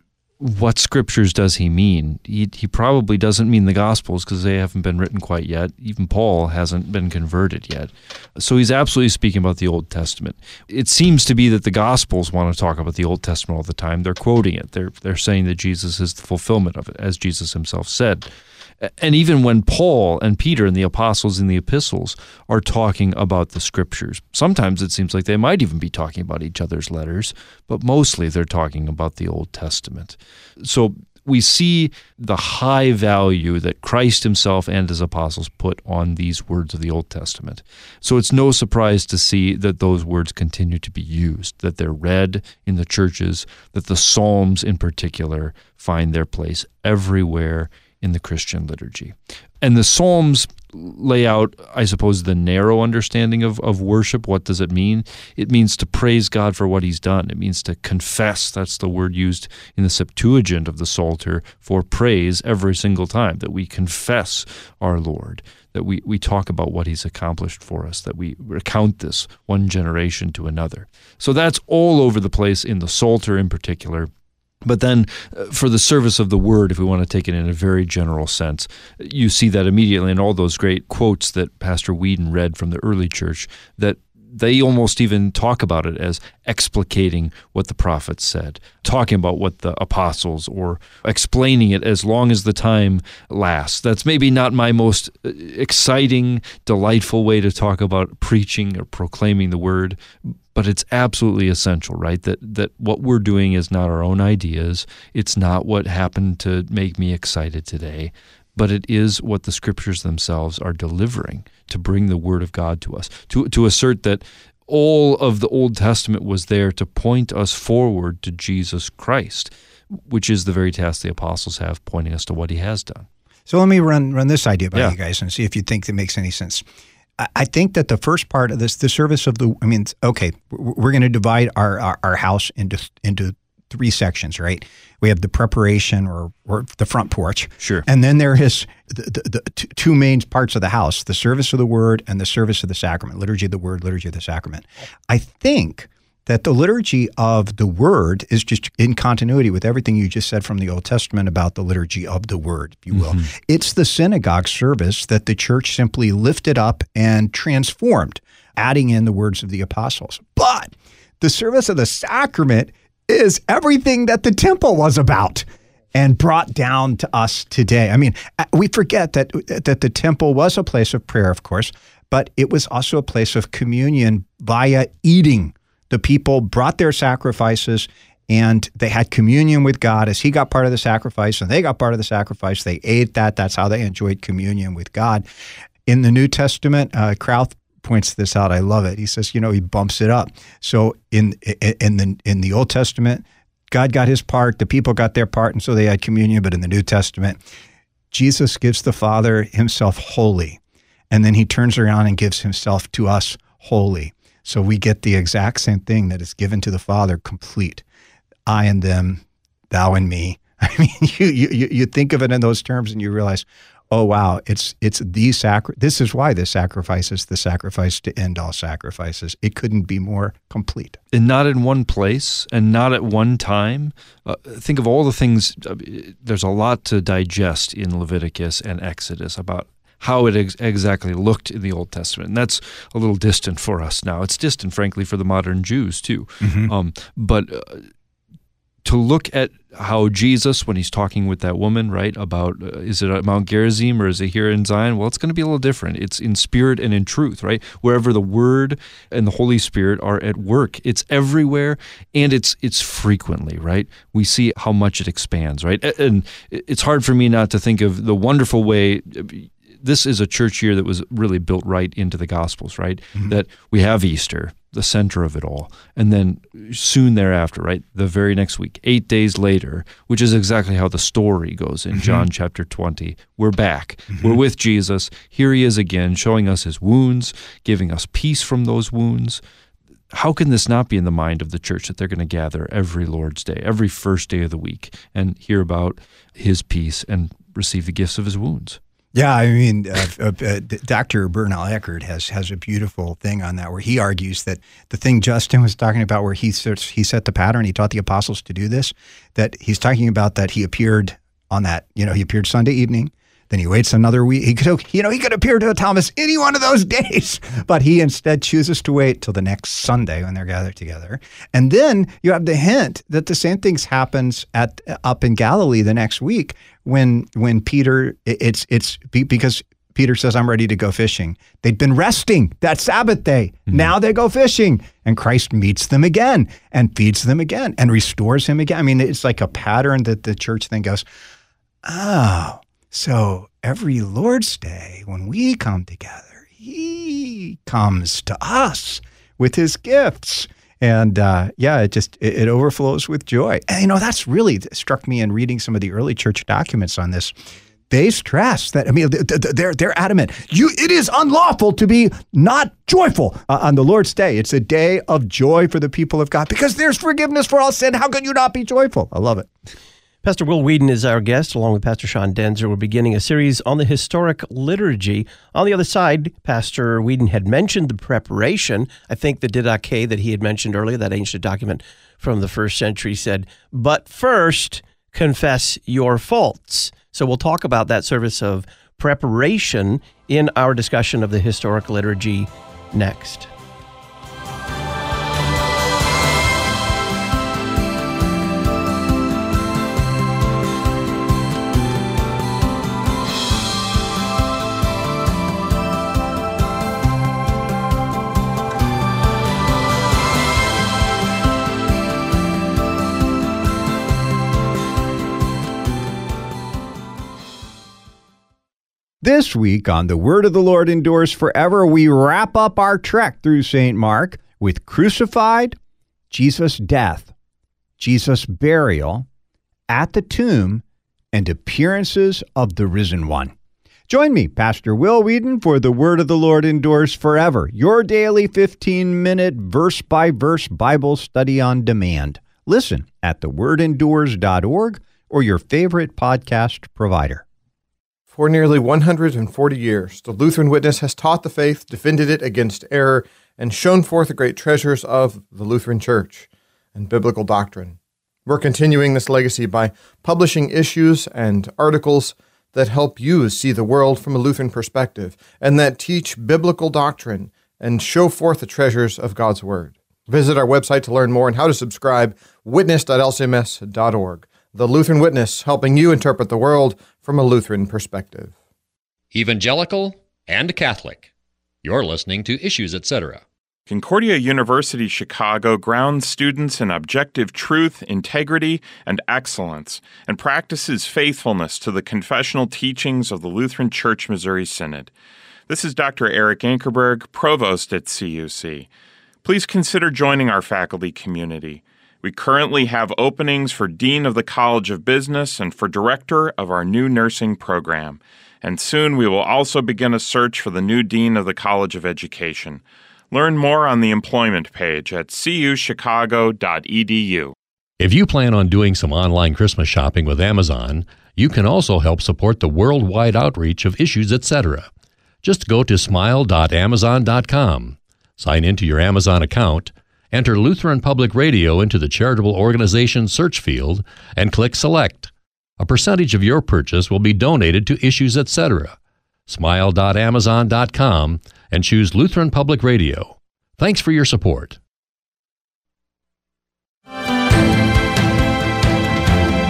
what Scriptures does he mean? He, he probably doesn't mean the Gospels because they haven't been written quite yet. Even Paul hasn't been converted yet. So he's absolutely speaking about the Old Testament. It seems to be that the Gospels want to talk about the Old Testament all the time. They're quoting it. They're, they're saying that Jesus is the fulfillment of it, as Jesus himself said. And even when Paul and Peter and the apostles in the epistles are talking about the Scriptures, sometimes it seems like they might even be talking about each other's letters, but mostly they're talking about the Old Testament. So we see the high value that Christ himself and his apostles put on these words of the Old Testament. So it's no surprise to see that those words continue to be used, that they're read in the churches, that the Psalms in particular find their place everywhere in the Christian liturgy. And the Psalms lay out, I suppose, the narrow understanding of, of worship. What does it mean? It means to praise God for what he's done. It means to confess. That's the word used in the Septuagint of the Psalter for praise every single time, that we confess our Lord, that we, we talk about what he's accomplished for us, that we recount this one generation to another. So that's all over the place in the Psalter in particular. But then uh, for the service of the Word, if we want to take it in a very general sense, you see that immediately in all those great quotes that Pastor Whedon read from the early church, that they almost even talk about it as explicating what the prophets said, talking about what the apostles, or explaining it as long as the time lasts. That's maybe not my most exciting, delightful way to talk about preaching or proclaiming the Word, but it's absolutely essential, right? That that what we're doing is not our own ideas. It's not what happened to make me excited today, but it is what the Scriptures themselves are delivering to bring the Word of God to us, to, to assert that all of the Old Testament was there to point us forward to Jesus Christ, which is the very task the apostles have, pointing us to what he has done. So let me run run this idea by Yeah. you guys and see if you think that makes any sense. I, I think that the first part of this, the service of the, I mean, okay, we're going to divide our, our, our house into into three sections, right? We have the preparation or, or the front porch. Sure. And then there is the, the, the t- two main parts of the house, the service of the Word and the service of the sacrament, liturgy of the Word, liturgy of the sacrament. I think that the liturgy of the Word is just in continuity with everything you just said from the Old Testament about the liturgy of the Word, if you will. Mm-hmm. It's the synagogue service that the church simply lifted up and transformed, adding in the words of the apostles. But the service of the sacrament is everything that the temple was about and brought down to us today. I mean, we forget that that the temple was a place of prayer, of course, but it was also a place of communion via eating. The people brought their sacrifices and they had communion with God as he got part of the sacrifice and they got part of the sacrifice. They ate that. That's how they enjoyed communion with God. In the New Testament, uh, Krauth points this out. I love it. He says, you know, he bumps it up. So in in the in the Old Testament, God got his part, the people got their part, and so they had communion. But in the New Testament, Jesus gives the Father himself wholly, and then he turns around and gives himself to us wholly. So we get the exact same thing that is given to the Father, complete. I and them, thou and me. I mean, you you you think of it in those terms, and you realize, oh wow, it's it's the sacri- This is why this sacrifice is the sacrifice to end all sacrifices. It couldn't be more complete. And not in one place, and not at one time. Uh, think of all the things. Uh, there's a lot to digest in Leviticus and Exodus about how it ex- exactly looked in the Old Testament. And that's a little distant for us now. It's distant, frankly, for the modern Jews too. Mm-hmm. Um, but uh, to look at how Jesus, when he's talking with that woman, right, about uh, is it at Mount Gerizim or is it here in Zion? Well, it's going to be a little different. It's in spirit and in truth, right? Wherever the Word and the Holy Spirit are at work, it's everywhere, and it's it's frequently, right? We see how much it expands, right? And it's hard for me not to think of the wonderful way. This is a church year that was really built right into the Gospels, right? Mm-hmm. That we have Easter, the center of it all. And then soon thereafter, right, the very next week, eight days later, which is exactly how the story goes in mm-hmm. John chapter twenty. We're back. Mm-hmm. We're with Jesus. Here he is again, showing us his wounds, giving us peace from those wounds. How can this not be in the mind of the church that they're going to gather every Lord's Day, every first day of the week, and hear about his peace and receive the gifts of his wounds? Yeah, I mean, uh, uh, uh, Doctor Bernal Eckert has has a beautiful thing on that where he argues that the thing Justin was talking about where he, he set the pattern, he taught the apostles to do this, that he's talking about that he appeared on that, you know, he appeared Sunday evening, then he waits another week. He could, you know, he could appear to Thomas any one of those days, but he instead chooses to wait till the next Sunday when they're gathered together. And then you have the hint that the same things happens at up in Galilee the next week when when Peter, it's it's because Peter says, I'm ready to go fishing. They'd been resting that Sabbath day. Mm-hmm. Now they go fishing. And Christ meets them again and feeds them again and restores him again. I mean, it's like a pattern that the church then goes, oh, so every Lord's Day, when we come together, he comes to us with his gifts. And uh, yeah, it just, it, it overflows with joy. And you know, that's really struck me in reading some of the early church documents on this. They stress that, I mean, they're they're adamant. You, it is unlawful to be not joyful uh, on the Lord's Day. It's a day of joy for the people of God because there's forgiveness for all sin. How can you not be joyful? I love it. Pastor Will Weedon is our guest, along with Pastor Sean Denzer. We're beginning a series on the historic liturgy. On the other side, Pastor Weedon had mentioned the preparation. I think the Didache that he had mentioned earlier, that ancient document from the first century, said, but first, confess your faults. So we'll talk about that service of preparation in our discussion of the historic liturgy next. This week on The Word of the Lord Endures Forever, we wrap up our trek through Saint Mark with crucified, Jesus' death, Jesus' burial, at the tomb, and appearances of the risen one. Join me, Pastor Will Weedon, for The Word of the Lord Endures Forever, your daily fifteen-minute verse-by-verse Bible study on demand. Listen at the word endures dot org or your favorite podcast provider. For nearly one hundred forty years, the Lutheran Witness has taught the faith, defended it against error, and shown forth the great treasures of the Lutheran Church and biblical doctrine. We're continuing this legacy by publishing issues and articles that help you see the world from a Lutheran perspective and that teach biblical doctrine and show forth the treasures of God's Word. Visit our website to learn more and how to subscribe, witness dot l c m s dot org. The Lutheran Witness, helping you interpret the world from a Lutheran perspective. Evangelical and Catholic. You're listening to Issues, et cetera. Concordia University Chicago grounds students in objective truth, integrity, and excellence, and practices faithfulness to the confessional teachings of the Lutheran Church Missouri Synod. This is Doctor Eric Ankerberg, Provost at C U C. Please consider joining our faculty community. We currently have openings for Dean of the College of Business and for Director of our new nursing program. And soon we will also begin a search for the new Dean of the College of Education. Learn more on the employment page at c u chicago dot e d u. If you plan on doing some online Christmas shopping with Amazon, you can also help support the worldwide outreach of Issues, et cetera. Just go to smile dot amazon dot com, sign into your Amazon account, enter Lutheran Public Radio into the charitable organization search field, and click Select. A percentage of your purchase will be donated to Issues, et cetera. smile dot amazon dot com and choose Lutheran Public Radio. Thanks for your support.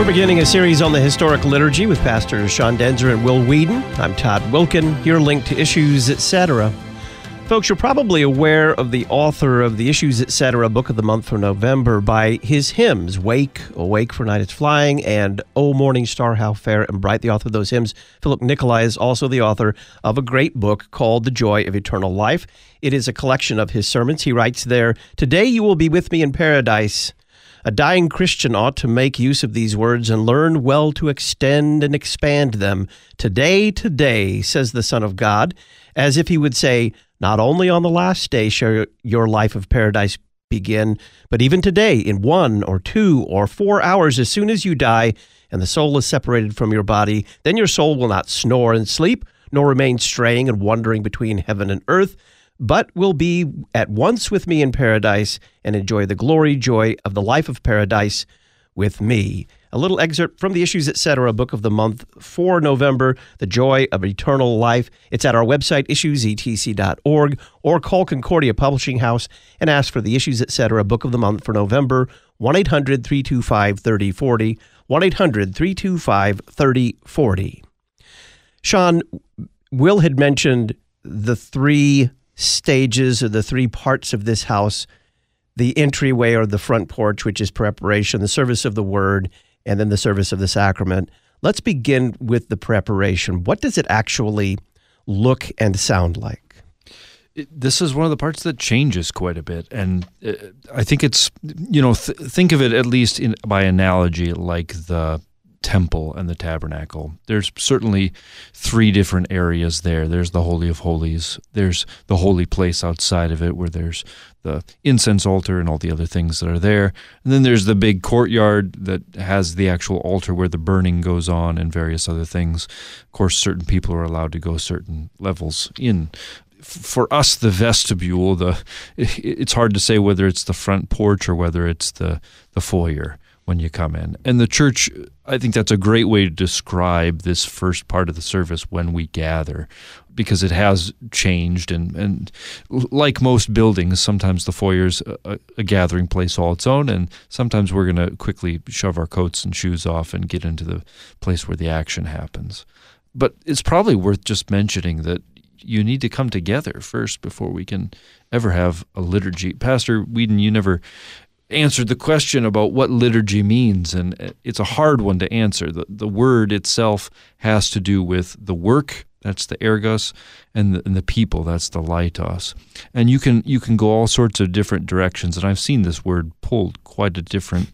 We're beginning a series on the historic liturgy with Pastors Sean Denzer and Will Whedon. I'm Todd Wilkin, your link to Issues, et cetera. Folks, you're probably aware of the author of the Issues, et cetera book of the month for November by his hymns, Wake, Awake for Night is Flying, and O Morning Star, How Fair and Bright. The author of those hymns, Philip Nicolai, is also the author of a great book called The Joy of Eternal Life. It is a collection of his sermons. He writes there, "Today you will be with me in paradise." A dying Christian ought to make use of these words and learn well to extend and expand them. Today, today, says the Son of God, as if he would say, not only on the last day shall your life of paradise begin, but even today, in one or two or four hours, as soon as you die and the soul is separated from your body, then your soul will not snore and sleep, nor remain straying and wandering between heaven and earth, but will be at once with me in paradise and enjoy the glory, joy of the life of paradise with me. A little excerpt from the Issues, et cetera book of the month for November, The Joy of Eternal Life. It's at our website, issues e t c dot org, or call Concordia Publishing House and ask for the Issues, et cetera book of the month for November, one eight hundred, three two five, three oh four oh, one eight hundred, three two five, three oh four oh. Sean, Will had mentioned the three stages or the three parts of this house, the entryway or the front porch, which is preparation, the service of the word, and then the service of the sacrament. Let's begin with the preparation. What does it actually look and sound like? It, this is one of the parts that changes quite a bit. And uh, I think it's, you know, th- think of it at least in, by analogy like the temple and the tabernacle. There's certainly three different areas there. There's the Holy of Holies. There's the holy place outside of it where there's the incense altar and all the other things that are there. And then there's the big courtyard that has the actual altar where the burning goes on and various other things. Of course, certain people are allowed to go certain levels in. For us, the vestibule, the it's hard to say whether it's the front porch or whether it's the, the foyer when you come in. And the church, I think that's a great way to describe this first part of the service when we gather, because it has changed. And, and like most buildings, sometimes the foyer's a, a gathering place all its own, and sometimes we're going to quickly shove our coats and shoes off and get into the place where the action happens. But it's probably worth just mentioning that you need to come together first before we can ever have a liturgy. Pastor Whedon, you never answered the question about what liturgy means, and it's a hard one to answer. The, the word itself has to do with the work, that's the ergos, and the, and the people, that's the laitos. And you can you can go all sorts of different directions, and I've seen this word pulled quite a different,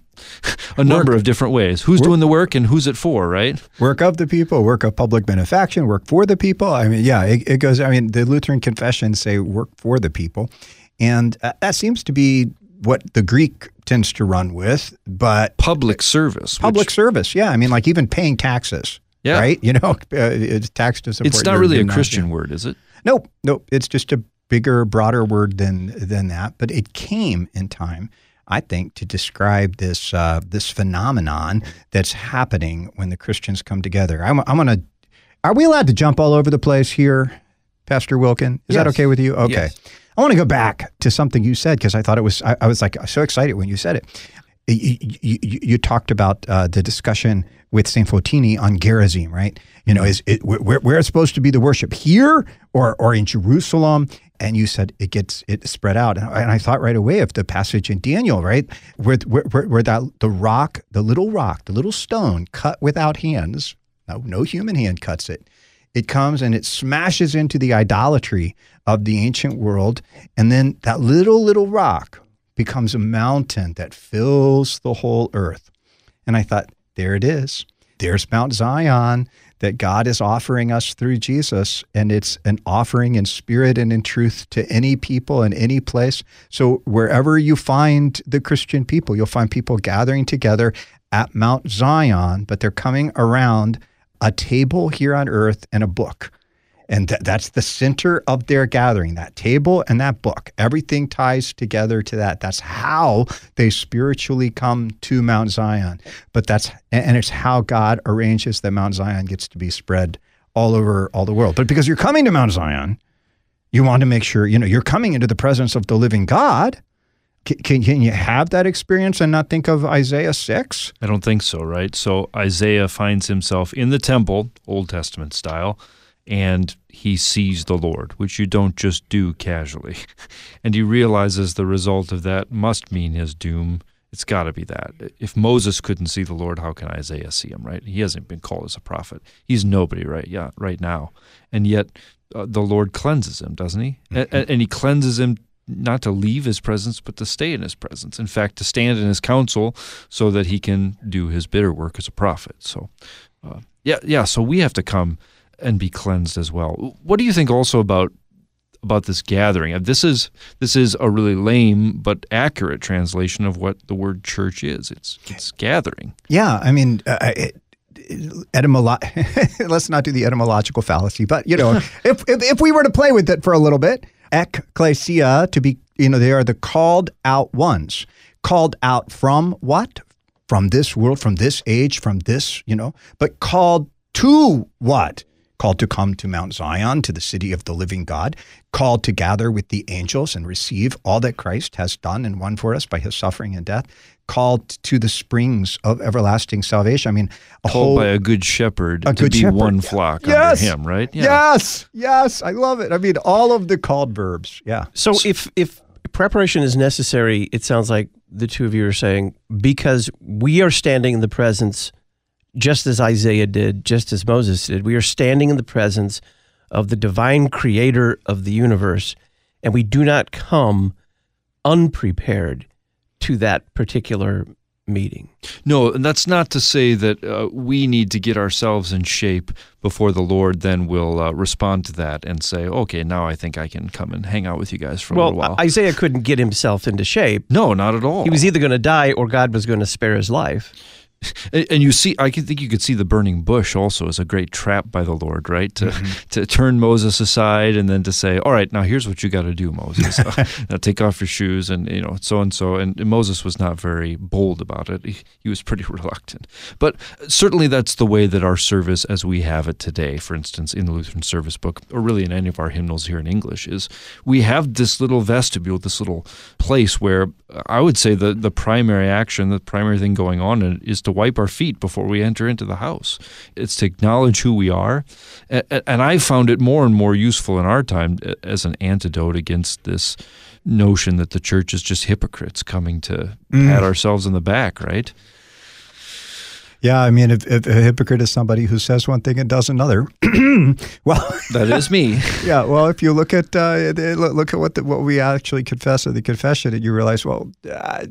a number work. of different ways. Who's work. doing the work and who's it for, right? Work of the people, work of public benefaction, work for the people. I mean, yeah, it, it goes, I mean, the Lutheran confessions say work for the people, and uh, that seems to be what the Greek tends to run with, but public service. Public which, service, yeah. I mean, like even paying taxes, yeah. right? You know, uh, it's tax to support. It's not really a Christian word, is it? Nope, nope. It's just a bigger, broader word than than that. But it came in time, I think, to describe this uh, this phenomenon that's happening when the Christians come together. I'm, I'm going to. Are we allowed to jump all over the place here, Pastor Wilkin? Is Yes. that okay with you? Okay. Yes. I want to go back to something you said because I thought it was, I, I was like so excited when you said it. You, you, you, you talked about uh, the discussion with Saint Fotini on Gerizim, right? You know, is it where, where it's supposed to be the worship here or or in Jerusalem? And you said it gets it spread out, and I, and I thought right away of the passage in Daniel, right, where where, where, where that the rock, the little rock, the little stone cut without hands, no no human hand cuts it. It comes and it smashes into the idolatry of the ancient world, and then that little, little rock becomes a mountain that fills the whole earth. And I thought, there it is. There's Mount Zion that God is offering us through Jesus, and it's an offering in spirit and in truth to any people in any place. So wherever you find the Christian people, you'll find people gathering together at Mount Zion, but they're coming around a table here on earth and a book. And th- that's the center of their gathering, that table and that book. Everything ties together to that. That's how they spiritually come to Mount Zion. But that's, and it's how God arranges that Mount Zion gets to be spread all over all the world. But because you're coming to Mount Zion, you want to make sure, you know, you're coming into the presence of the living God. Can, can you have that experience and not think of Isaiah six? I don't think so, right? So Isaiah finds himself in the temple, Old Testament style, and he sees the Lord, which you don't just do casually. And he realizes the result of that must mean his doom. It's got to be that. If Moses couldn't see the Lord, how can Isaiah see him, right? He hasn't been called as a prophet. He's nobody right yeah, right now. And yet uh, the Lord cleanses him, doesn't he? Mm-hmm. And, and he cleanses him not to leave his presence, but to stay in his presence. In fact, to stand in his counsel so that he can do his bitter work as a prophet. So, uh, yeah, yeah. So we have to come and be cleansed as well. What do you think also about about this gathering? This is this is a really lame but accurate translation of what the word church is. It's it's gathering. Yeah, I mean, uh, it, etymolo- let's not do the etymological fallacy, but you know, if, if if we were to play with it for a little bit, ekklesia, to be, you know, they are the called out ones, called out from what? From this world, from this age, from this, you know, but called to what? Called to come to Mount Zion, to the city of the living God, called to gather with the angels and receive all that Christ has done and won for us by his suffering and death, called to the springs of everlasting salvation. I mean, a called whole, by a good shepherd a to good be shepherd. one flock Yes. under him, right? Yeah. Yes, yes, I love it. I mean, all of the called verbs, yeah. So if if preparation is necessary, it sounds like the two of you are saying, because we are standing in the presence, just as Isaiah did, just as Moses did, we are standing in the presence of the divine creator of the universe, and we do not come unprepared to that particular meeting. No, and that's not to say that uh, we need to get ourselves in shape before the Lord then will uh, respond to that and say, okay, now I think I can come and hang out with you guys for a well, little while. Isaiah couldn't get himself into shape. No, not at all. He was either going to die or God was going to spare his life. And, and you see, I can think you could see the burning bush also as a great trap by the Lord, right? To mm-hmm. to turn Moses aside and then to say, all right, now here's what you got to do, Moses. uh, now take off your shoes and, you know, so and so. And Moses was not very bold about it. He, he was pretty reluctant. But certainly that's the way that our service as we have it today, for instance, in the Lutheran Service Book, or really in any of our hymnals here in English, is we have this little vestibule, this little place where I would say the, the primary action, the primary thing going on in it is to wipe our feet before we enter into the house. It's to acknowledge who we are. And I found it more and more useful in our time as an antidote against this notion that the church is just hypocrites coming to mm. pat ourselves in the back, right? Yeah, I mean, if, if a hypocrite is somebody who says one thing and does another, well, that is me. Yeah, well, if you look at uh, look at what the, what we actually confess in the confession, and you realize, well, uh,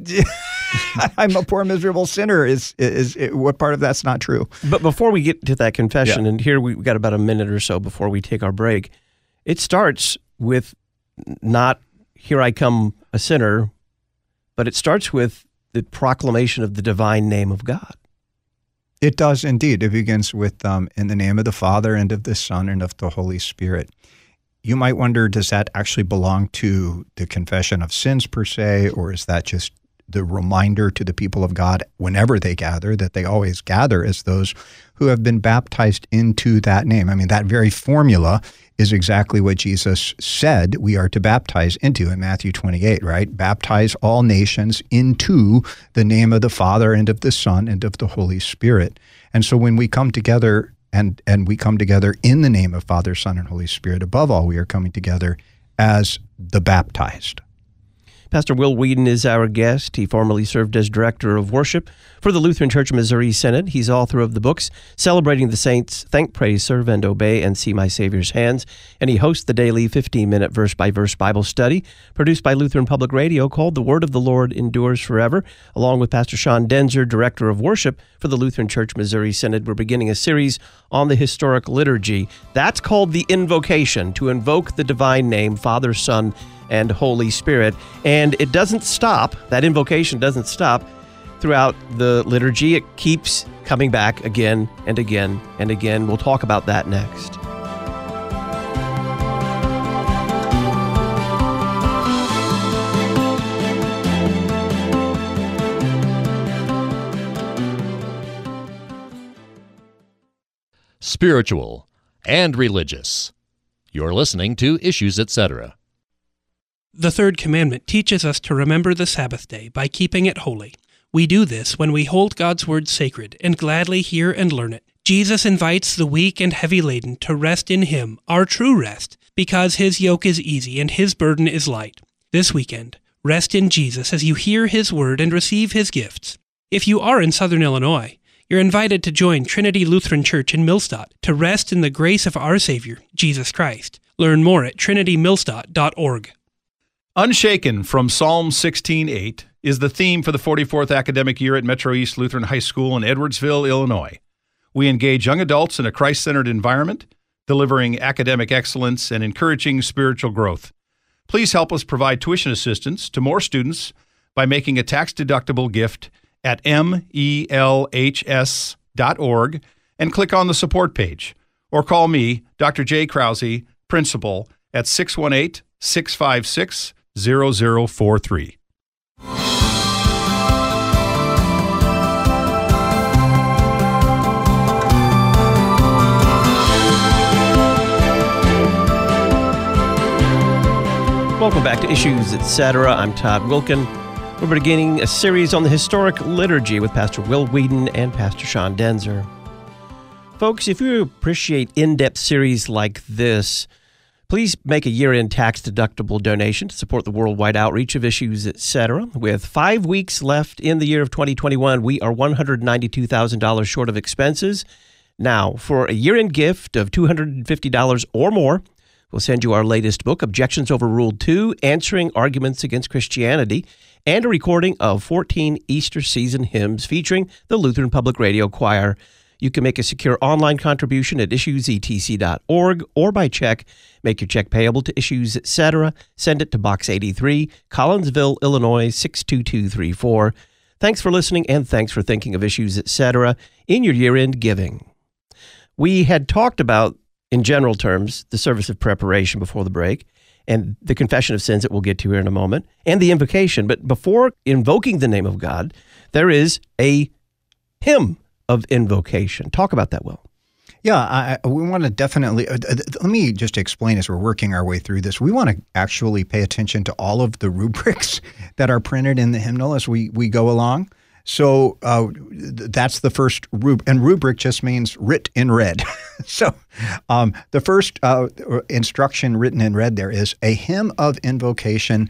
I'm a poor, miserable sinner. Is, is is what part of that's not true? But before we get to that confession, yeah. and here we've got about a minute or so before we take our break, it starts with not "Here I come, a sinner," but it starts with the proclamation of the divine name of God. It does indeed. It begins with, um, in the name of the Father, and of the Son, and of the Holy Spirit. You might wonder, does that actually belong to the confession of sins per se, or is that just the reminder to the people of God whenever they gather, that they always gather as those who have been baptized into that name? I mean, that very formula is exactly what Jesus said we are to baptize into in Matthew twenty-eight, right? Baptize all nations into the name of the Father and of the Son and of the Holy Spirit. And so when we come together and, and we come together in the name of Father, Son, and Holy Spirit, above all, we are coming together as the baptized. Pastor Will Whedon is our guest. He formerly served as director of worship for the Lutheran Church of Missouri Synod. He's author of the books Celebrating the Saints, Thank, Praise, Serve, and Obey, and See My Savior's Hands. And he hosts the daily fifteen-minute verse-by-verse Bible study produced by Lutheran Public Radio called The Word of the Lord Endures Forever. Along with Pastor Sean Denzer, director of worship for the Lutheran Church Missouri Synod, we're beginning a series on the historic liturgy. That's called the invocation, to invoke the divine name, Father, Son, and Holy Spirit. And it doesn't stop, that invocation doesn't stop throughout the liturgy. It keeps coming back again and again and again. We'll talk about that next. Spiritual and religious. You're listening to Issues, et cetera. The third commandment teaches us to remember the Sabbath day by keeping it holy. We do this when we hold God's word sacred and gladly hear and learn it. Jesus invites the weak and heavy laden to rest in Him, our true rest, because His yoke is easy and His burden is light. This weekend, rest in Jesus as you hear His word and receive His gifts. If you are in Southern Illinois, you're invited to join Trinity Lutheran Church in Millstadt to rest in the grace of our Savior, Jesus Christ. Learn more at trinity millstadt dot org. Unshaken from Psalm sixteen eight is the theme for the forty-fourth academic year at Metro East Lutheran High School in Edwardsville, Illinois. We engage young adults in a Christ-centered environment, delivering academic excellence and encouraging spiritual growth. Please help us provide tuition assistance to more students by making a tax-deductible gift at melhs dot org and click on the support page, or call me, Doctor Jay Krause, principal, at six one eight, six five six, zero zero four three. Welcome back to Issues, et cetera. I'm Todd Wilkin. We're beginning a series on the historic liturgy with Pastor Will Whedon and Pastor Sean Denzer. Folks, if you appreciate in-depth series like this, please make a year-end tax-deductible donation to support the worldwide outreach of Issues, et cetera. With five weeks left in the year of twenty twenty-one, we are one hundred ninety-two thousand dollars short of expenses. Now, for a year-end gift of two hundred fifty dollars or more, we'll send you our latest book, Objections Overruled two, Answering Arguments Against Christianity, and a recording of fourteen Easter season hymns featuring the Lutheran Public Radio Choir. You can make a secure online contribution at issues e t c dot org or by check. Make your check payable to Issues, et cetera. Send it to Box eighty-three, Collinsville, Illinois, six two two three four. Thanks for listening, and thanks for thinking of Issues, et cetera in your year-end giving. We had talked about, in general terms, the service of preparation before the break, and the confession of sins that we'll get to here in a moment, and the invocation. But before invoking the name of God, there is a hymn of invocation. Talk about that, Will. Yeah, I, we want to definitely, uh, let me just explain as we're working our way through this. We want to actually pay attention to all of the rubrics that are printed in the hymnal as we, we go along. So uh, that's the first rubric, and rubric just means writ in red. so um, the first uh, instruction written in red there is a hymn of invocation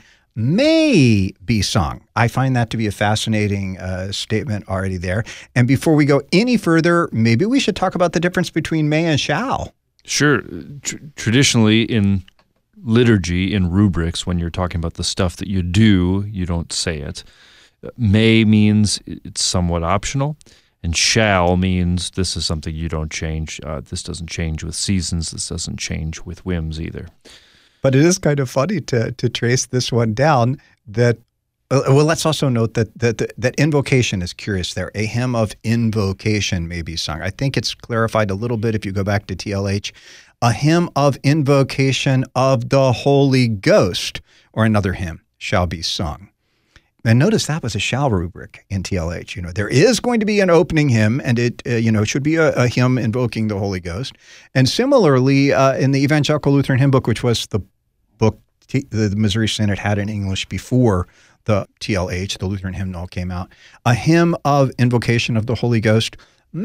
may be sung. I find that to be a fascinating uh, statement already there. And before we go any further, maybe we should talk about the difference between may and shall. Sure. Tr- traditionally in liturgy, in rubrics, when you're talking about the stuff that you do, you don't say it. May means it's somewhat optional, and shall means this is something you don't change. Uh, this doesn't change with seasons. This doesn't change with whims either. But it is kind of funny to to trace this one down. That uh, well, let's also note that that that invocation is curious there. A hymn of invocation may be sung. I think it's clarified a little bit if you go back to T L H. A hymn of invocation of the Holy Ghost, or another hymn, shall be sung. And notice that was a shall rubric in T L H. You know, there is going to be an opening hymn, and it, uh, you know, should be a, a hymn invoking the Holy Ghost. And similarly, uh, in the Evangelical Lutheran Hymn Book, which was the book T- the Missouri Synod had in English before the T L H, the Lutheran Hymnal, came out, a hymn of invocation of the Holy Ghost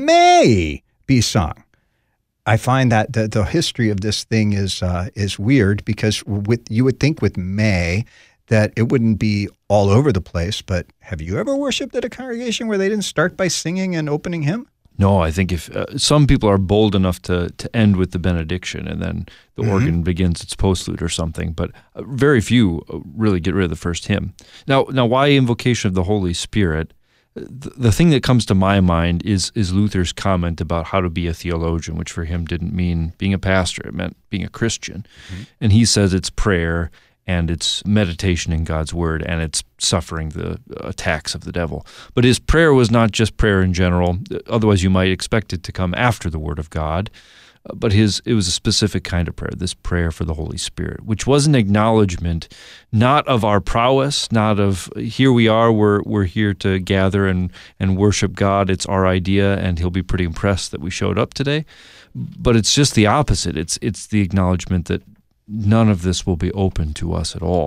may be sung. I find that the, the history of this thing is uh, is weird, because with you would think with may that it wouldn't be all over the place, but have you ever worshiped at a congregation where they didn't start by singing an opening hymn? No, I think if uh, some people are bold enough to, to end with the benediction, and then the mm-hmm. organ begins its postlude or something, but uh, very few really get rid of the first hymn. Now, now, why invocation of the Holy Spirit? The, the thing that comes to my mind is is Luther's comment about how to be a theologian, which for him didn't mean being a pastor; it meant being a Christian. Mm-hmm. And he says it's prayer, and it's meditation in God's Word, and it's suffering the attacks of the devil. But his prayer was not just prayer in general, otherwise you might expect it to come after the Word of God, but his it was a specific kind of prayer, this prayer for the Holy Spirit, which was an acknowledgement not of our prowess, not of here we are, we're we're here to gather and, and worship God, it's our idea, and he'll be pretty impressed that we showed up today, but it's just the opposite. It's it's the acknowledgement that none of this will be open to us at all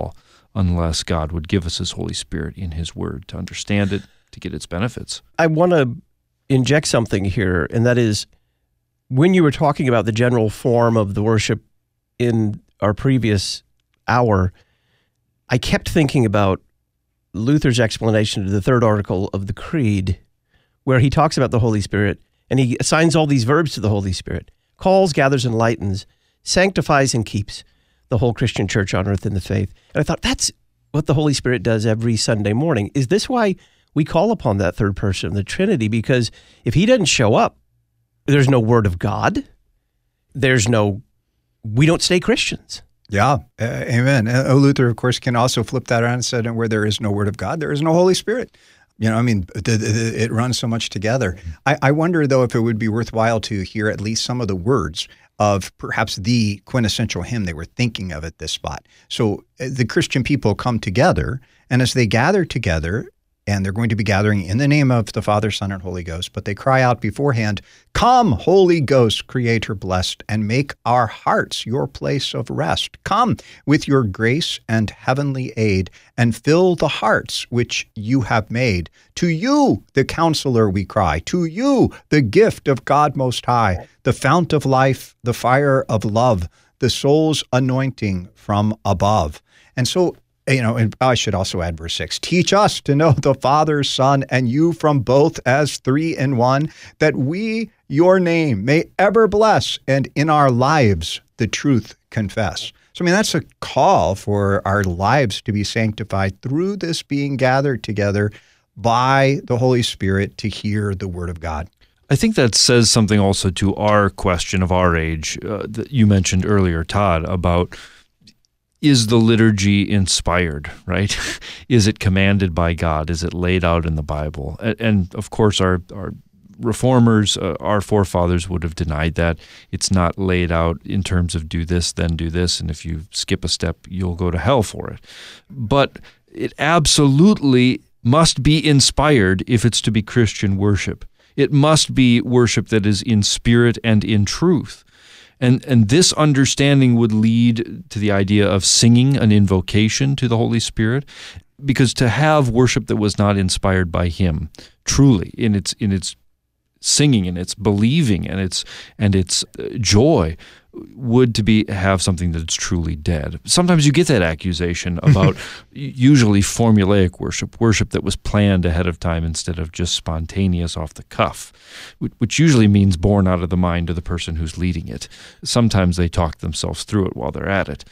unless God would give us His Holy Spirit in His Word to understand it, to get its benefits. I want to inject something here, and that is, when you were talking about the general form of the worship in our previous hour, I kept thinking about Luther's explanation of the third article of the Creed, where he talks about the Holy Spirit, and he assigns all these verbs to the Holy Spirit: calls, gathers, enlightens, sanctifies, and keeps the whole Christian church on earth in the faith. And I thought, that's what the Holy Spirit does every Sunday morning. Is this why we call upon that third person of the Trinity? Because if he doesn't show up, there's no Word of God. There's no, we don't stay Christians. Yeah, uh, amen. Uh, Luther, of course, can also flip that around and say, where there is no Word of God, there is no Holy Spirit. You know, I mean, the, the, it runs so much together. I, I wonder, though, if it would be worthwhile to hear at least some of the words of perhaps the quintessential hymn they were thinking of at this spot. So uh, the Christian people come together, and as they gather together, and they're going to be gathering in the name of the Father, Son, and Holy Ghost, but they cry out beforehand, "Come, Holy Ghost, Creator blessed, and make our hearts your place of rest. Come with your grace and heavenly aid, and fill the hearts which you have made. To you, the Counselor, we cry. To you, the gift of God Most High, the fount of life, the fire of love, the soul's anointing from above." And so, you know, and I should also add verse six, "Teach us to know the Father, Son, and you from both as three in one, that we your name may ever bless, and in our lives the truth confess." So, I mean, that's a call for our lives to be sanctified through this being gathered together by the Holy Spirit to hear the Word of God. I think that says something also to our question of our age uh, that you mentioned earlier, Todd, about, is the liturgy inspired, right? Is it commanded by God? Is it laid out in the Bible? And, and of course, our, our reformers, uh, our forefathers would have denied that. It's not laid out in terms of do this, then do this, and if you skip a step, you'll go to hell for it. But it absolutely must be inspired if it's to be Christian worship. It must be worship that is in spirit and in truth. And and this understanding would lead to the idea of singing an invocation to the Holy Spirit, because to have worship that was not inspired by Him, truly in its in its singing and its believing and its and its joy, would to be have something that's truly dead. Sometimes you get that accusation about usually formulaic worship, worship that was planned ahead of time instead of just spontaneous off the cuff, which usually means born out of the mind of the person who's leading it. Sometimes they talk themselves through it while they're at it.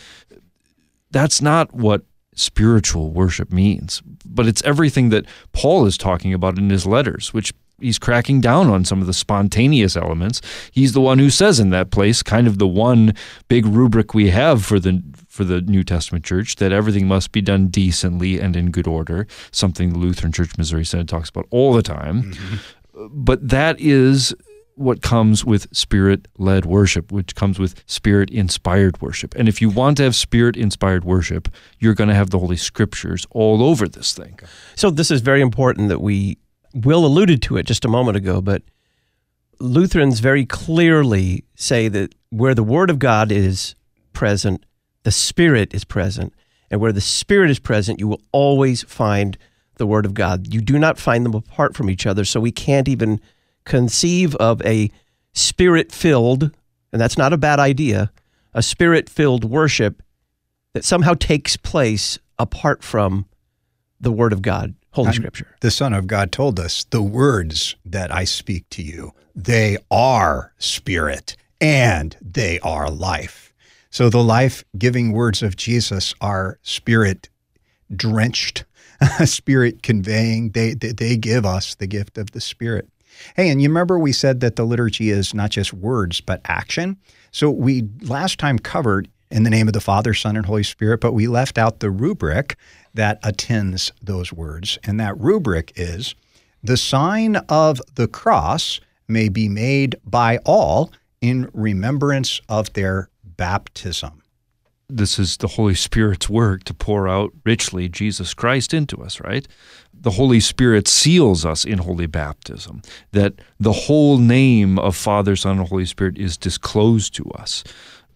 That's not what spiritual worship means, but it's everything that Paul is talking about in his letters, which he's cracking down on some of the spontaneous elements. He's the one who says in that place, kind of the one big rubric we have for the for the New Testament church, that everything must be done decently and in good order, something the Lutheran Church Missouri Synod talks about all the time. Mm-hmm. But that is what comes with Spirit-led worship, which comes with Spirit-inspired worship. And if you want to have Spirit-inspired worship, you're going to have the Holy Scriptures all over this thing. So this is very important that we Will alluded to it just a moment ago, but Lutherans very clearly say that where the Word of God is present, the Spirit is present. And where the Spirit is present, you will always find the Word of God. You do not find them apart from each other, so we can't even conceive of a Spirit-filled, and that's not a bad idea, a Spirit-filled worship that somehow takes place apart from the Word of God. Holy Scripture. The Son of God told us, the words that I speak to you, they are spirit and they are life. So the life-giving words of Jesus are spirit-drenched, spirit-conveying. They, they, they give us the gift of the Spirit. Hey, and you remember we said that the liturgy is not just words, but action? So we last time covered in the name of the Father, Son, and Holy Spirit, but we left out the rubric that attends those words. And that rubric is, the sign of the cross may be made by all in remembrance of their baptism. This is the Holy Spirit's work to pour out richly Jesus Christ into us, right? The Holy Spirit seals us in holy baptism, that the whole name of Father, Son, and Holy Spirit is disclosed to us.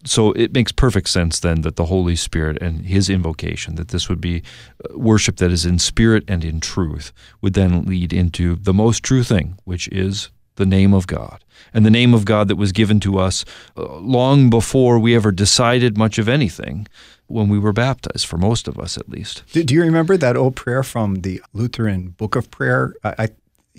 So it makes perfect sense then that the Holy Spirit and his invocation, that this would be worship that is in spirit and in truth, would then lead into the most true thing, which is the name of God. And the name of God that was given to us uh, long before we ever decided much of anything, when we were baptized, for most of us at least. Do, do you remember that old prayer from the Lutheran Book of Prayer? I, I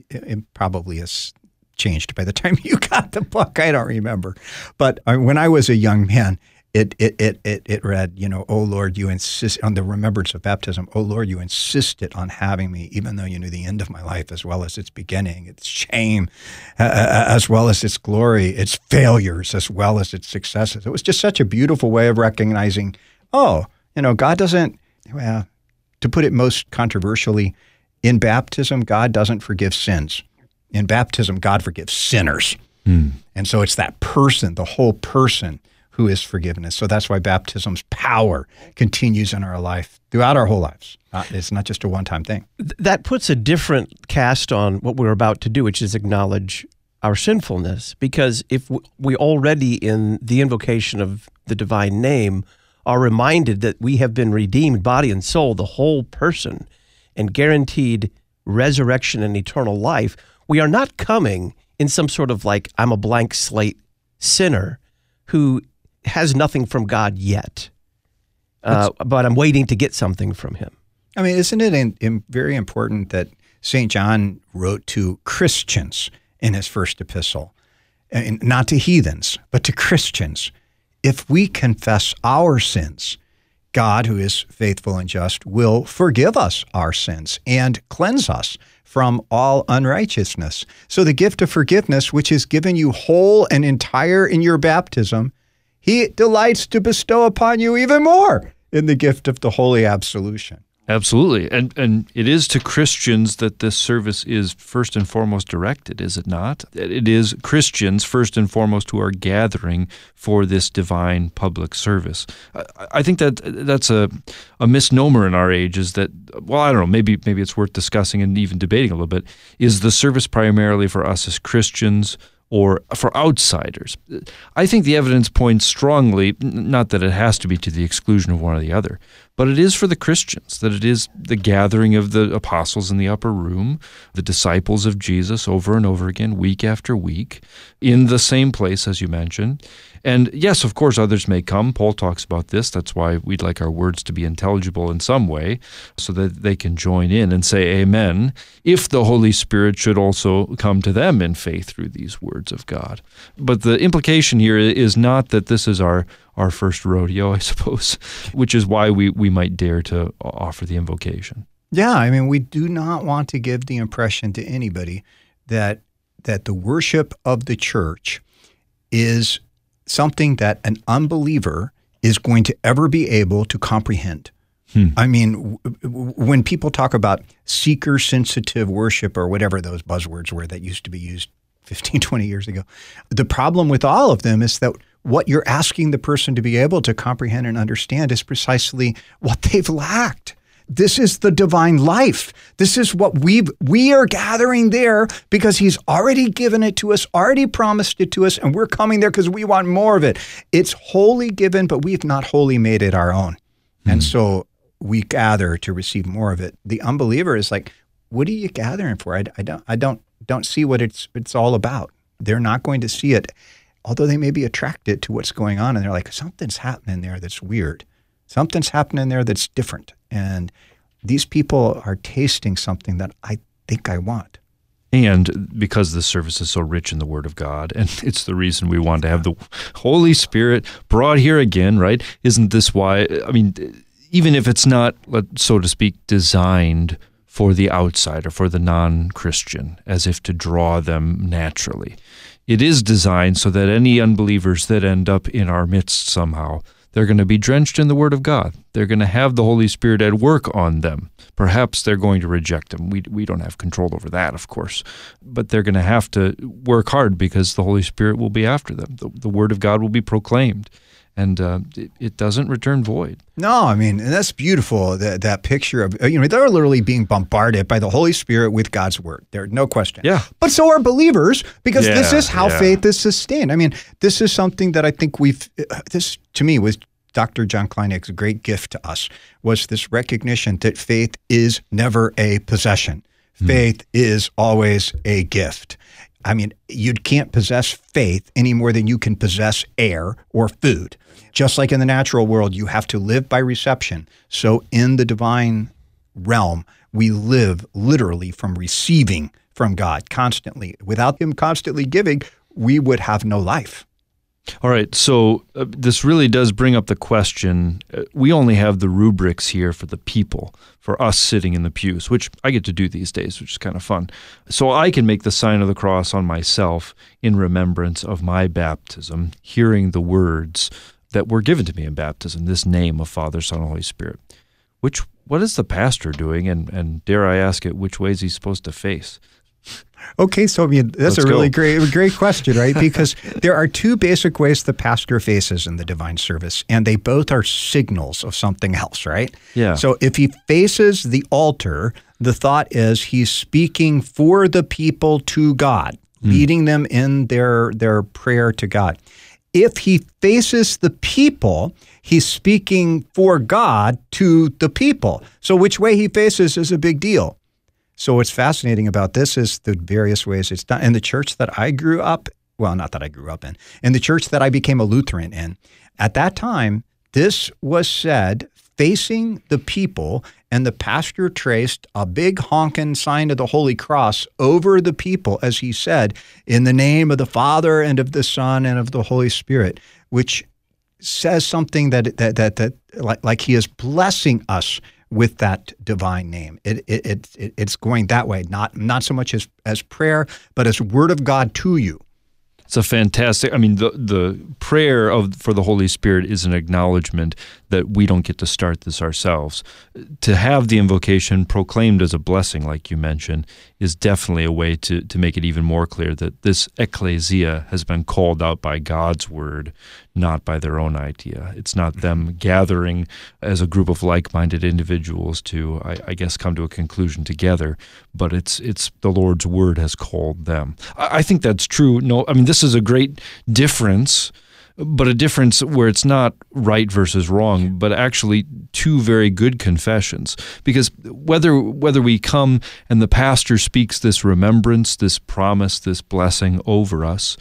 it probably is changed by the time you got the book. I don't remember. But uh, when I was a young man, it it it it, it read, you know, "Oh Lord, you insist on the remembrance of baptism. Oh Lord, you insisted on having me, even though you knew the end of my life as well as its beginning, its shame, uh, as well as its glory, its failures as well as its successes." It was just such a beautiful way of recognizing, oh, you know, God doesn't, well, to put it most controversially, in baptism, God doesn't forgive sins. In baptism, God forgives sinners. Hmm. And so it's that person, the whole person, who is forgiveness. So that's why baptism's power continues in our life throughout our whole lives. Uh, it's not just a one-time thing. Th- that puts a different cast on what we're about to do, which is acknowledge our sinfulness. Because if w- we already, in the invocation of the divine name, are reminded that we have been redeemed, body and soul, the whole person, and guaranteed resurrection and eternal life, we are not coming in some sort of like, I'm a blank slate sinner who has nothing from God yet, uh, but I'm waiting to get something from him. I mean, isn't it in, in very important that Saint John wrote to Christians in his first epistle, and not to heathens, but to Christians? If we confess our sins, God, who is faithful and just, will forgive us our sins and cleanse us from all unrighteousness. So the gift of forgiveness, which is given you whole and entire in your baptism, he delights to bestow upon you even more in the gift of the holy absolution. Absolutely. And and it is to Christians that this service is first and foremost directed, is it not? It is Christians first and foremost who are gathering for this divine public service. I, I think that that's a, a misnomer in our age, is that, well, I don't know, maybe maybe it's worth discussing and even debating a little bit. Is the service primarily for us as Christians or for outsiders? I think the evidence points strongly, not that it has to be to the exclusion of one or the other, but it is for the Christians, that it is the gathering of the apostles in the upper room, the disciples of Jesus over and over again, week after week, in the same place, as you mentioned. And yes, of course, others may come. Paul talks about this. That's why we'd like our words to be intelligible in some way so that they can join in and say amen, if the Holy Spirit should also come to them in faith through these words of God. But the implication here is not that this is our, our first rodeo, I suppose, which is why we, we might dare to offer the invocation. Yeah, I mean, we do not want to give the impression to anybody that that the worship of the church is something that an unbeliever is going to ever be able to comprehend. Hmm. I mean, w- when people talk about seeker-sensitive worship or whatever those buzzwords were that used to be used fifteen, twenty years ago, the problem with all of them is that what you're asking the person to be able to comprehend and understand is precisely what they've lacked. This is the divine life. This is what we we are gathering there because he's already given it to us, already promised it to us, and we're coming there because we want more of it. It's wholly given, but we've not wholly made it our own. Mm-hmm. And so we gather to receive more of it. The unbeliever is like, what are you gathering for? I, I don't I don't don't see what it's it's all about. They're not going to see it, although they may be attracted to what's going on, and they're like, something's happening there that's weird. Something's happening there that's different. And these people are tasting something that I think I want. And because the service is so rich in the Word of God, and it's the reason we want to have the Holy Spirit brought here again, right? Isn't this why, I mean, even if it's not, so to speak, designed for the outsider, for the non-Christian, as if to draw them naturally, it is designed so that any unbelievers that end up in our midst somehow, they're going to be drenched in the Word of God. They're going to have the Holy Spirit at work on them. Perhaps they're going to reject Him. We we don't have control over that, of course. But they're going to have to work hard because the Holy Spirit will be after them. The, the Word of God will be proclaimed. and uh, it, it doesn't return void. No, I mean, and that's beautiful, that, that picture of, you know, they're literally being bombarded by the Holy Spirit with God's word. There's no question. Yeah. But so are believers, because Yeah, this is how yeah. faith is sustained. I mean, this is something that I think we've, this to me was Doctor John Kleinig's great gift to us, was this recognition that faith is never a possession. Mm. Faith is always a gift. I mean, you can't possess faith any more than you can possess air or food. Just like in the natural world, you have to live by reception. So in the divine realm, we live literally from receiving from God constantly. Without Him constantly giving, we would have no life. All right, so uh, this really does bring up the question. Uh, we only have the rubrics here for the people, for us sitting in the pews, which I get to do these days, which is kind of fun. So I can make the sign of the cross on myself in remembrance of my baptism, hearing the words that were given to me in baptism, this name of Father, Son, and Holy Spirit. Which, what is the pastor doing? And, and dare I ask it, which way is he supposed to face? Okay, so I mean, that's Let's a really go. great, great question, right? Because there are two basic ways the pastor faces in the divine service, and they both are signals of something else, right? Yeah. So if he faces the altar, the thought is he's speaking for the people to God, mm. leading them in their their prayer to God. If he faces the people, he's speaking for God to the people. So which way he faces is a big deal. So what's fascinating about this is the various ways it's done. In the church that I grew up, well, not that I grew up in, in the church that I became a Lutheran in, at that time, this was said facing the people, and the pastor traced a big honking sign of the Holy Cross over the people, as he said, in the name of the Father and of the Son and of the Holy Spirit, which says something that that that, that like, like he is blessing us with that divine name. It, it, it, it it's going that way, not not so much as, as prayer, but as word of God to you. It's a fantastic, I mean, the the prayer of for the Holy Spirit is an acknowledgement that we don't get to start this ourselves. To have the invocation proclaimed as a blessing, like you mentioned, is definitely a way to, to make it even more clear that this ecclesia has been called out by God's word, not by their own idea. It's not them gathering as a group of like-minded individuals to, I, I guess, come to a conclusion together, but it's it's the Lord's word has called them. I, I think that's true. No, I mean, this is a great difference, but a difference where it's not right versus wrong, but actually two very good confessions. Because whether whether we come and the pastor speaks this remembrance, this promise, this blessing over us,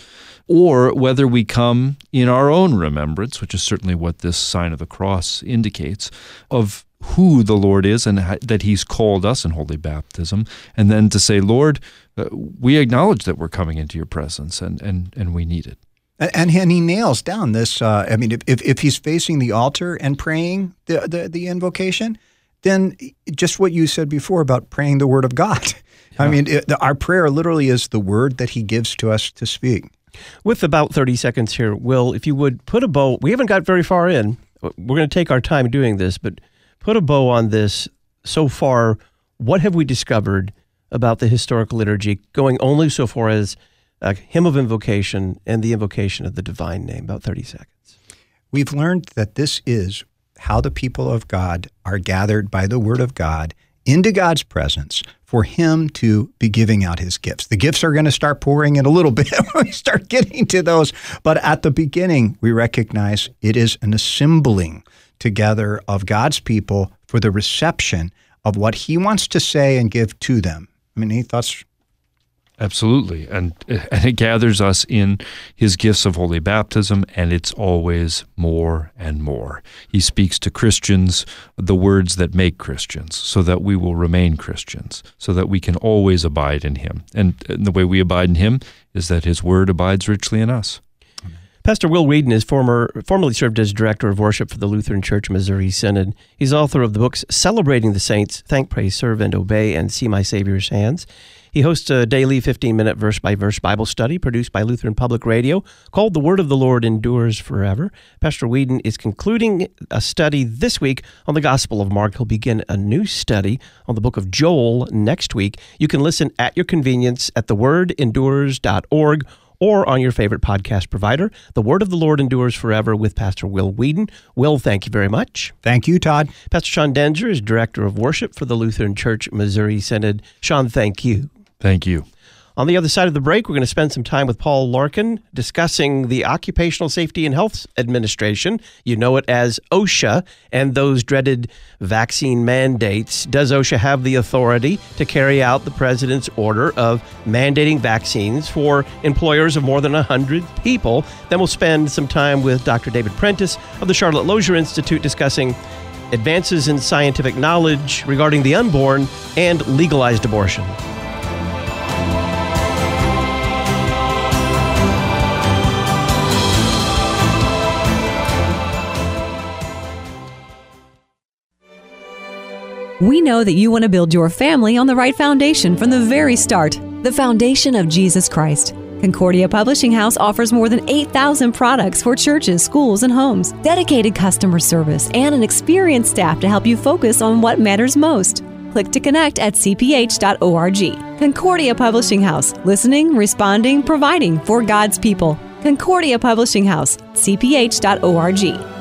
or whether we come in our own remembrance, which is certainly what this sign of the cross indicates, of who the Lord is and that He's called us in holy baptism, and then to say, Lord, uh, we acknowledge that we're coming into your presence and, and, and we need it. And, and he nails down this, uh, I mean, if, if, if he's facing the altar and praying the, the, the invocation, then just what you said before about praying the word of God. Yeah. I mean, it, the, our prayer literally is the word that he gives to us to speak. With about thirty seconds here, Will, if you would put a bow, we haven't got very far in. We're going to take our time doing this, but put a bow on this. So far, what have we discovered about the historical liturgy, going only so far as a hymn of invocation and the invocation of the divine name? About thirty seconds. We've learned that this is how the people of God are gathered by the word of God into God's presence for him to be giving out his gifts. The gifts are going to start pouring in a little bit when we start getting to those. But at the beginning, we recognize it is an assembling together of God's people for the reception of what he wants to say and give to them. I mean, any thoughts? Absolutely. And, and it gathers us in his gifts of holy baptism, and it's always more and more. He speaks to Christians the words that make Christians, so that we will remain Christians, so that we can always abide in him. And, and the way we abide in him is that his word abides richly in us. Pastor Will Weedon is former, formerly served as Director of Worship for the Lutheran Church Missouri Synod. He's author of the books Celebrating the Saints, Thank, Praise, Serve, and Obey, and See My Savior's Hands. He hosts a daily fifteen-minute verse-by-verse Bible study produced by Lutheran Public Radio called The Word of the Lord Endures Forever. Pastor Weedon is concluding a study this week on the Gospel of Mark. He'll begin a new study on the book of Joel next week. You can listen at your convenience at the word endures dot org or on your favorite podcast provider. The Word of the Lord endures forever with Pastor Will Whedon. Will, thank you very much. Thank you, Todd. Pastor Sean Denzer is Director of Worship for the Lutheran Church Missouri Synod. Sean, thank you. Thank you. On the other side of the break, we're going to spend some time with Paul Larkin discussing the Occupational Safety and Health Administration. You know it as OSHA, and those dreaded vaccine mandates. Does OSHA have the authority to carry out the president's order of mandating vaccines for employers of more than one hundred people? Then we'll spend some time with Doctor David Prentice of the Charlotte Lozier Institute discussing advances in scientific knowledge regarding the unborn and legalized abortion. We know that you want to build your family on the right foundation from the very start, the foundation of Jesus Christ. Concordia Publishing House offers more than eight thousand products for churches, schools, and homes, dedicated customer service, and an experienced staff to help you focus on what matters most. Click to connect at c p h dot org. Concordia Publishing House, listening, responding, providing for God's people. Concordia Publishing House, c p h dot org.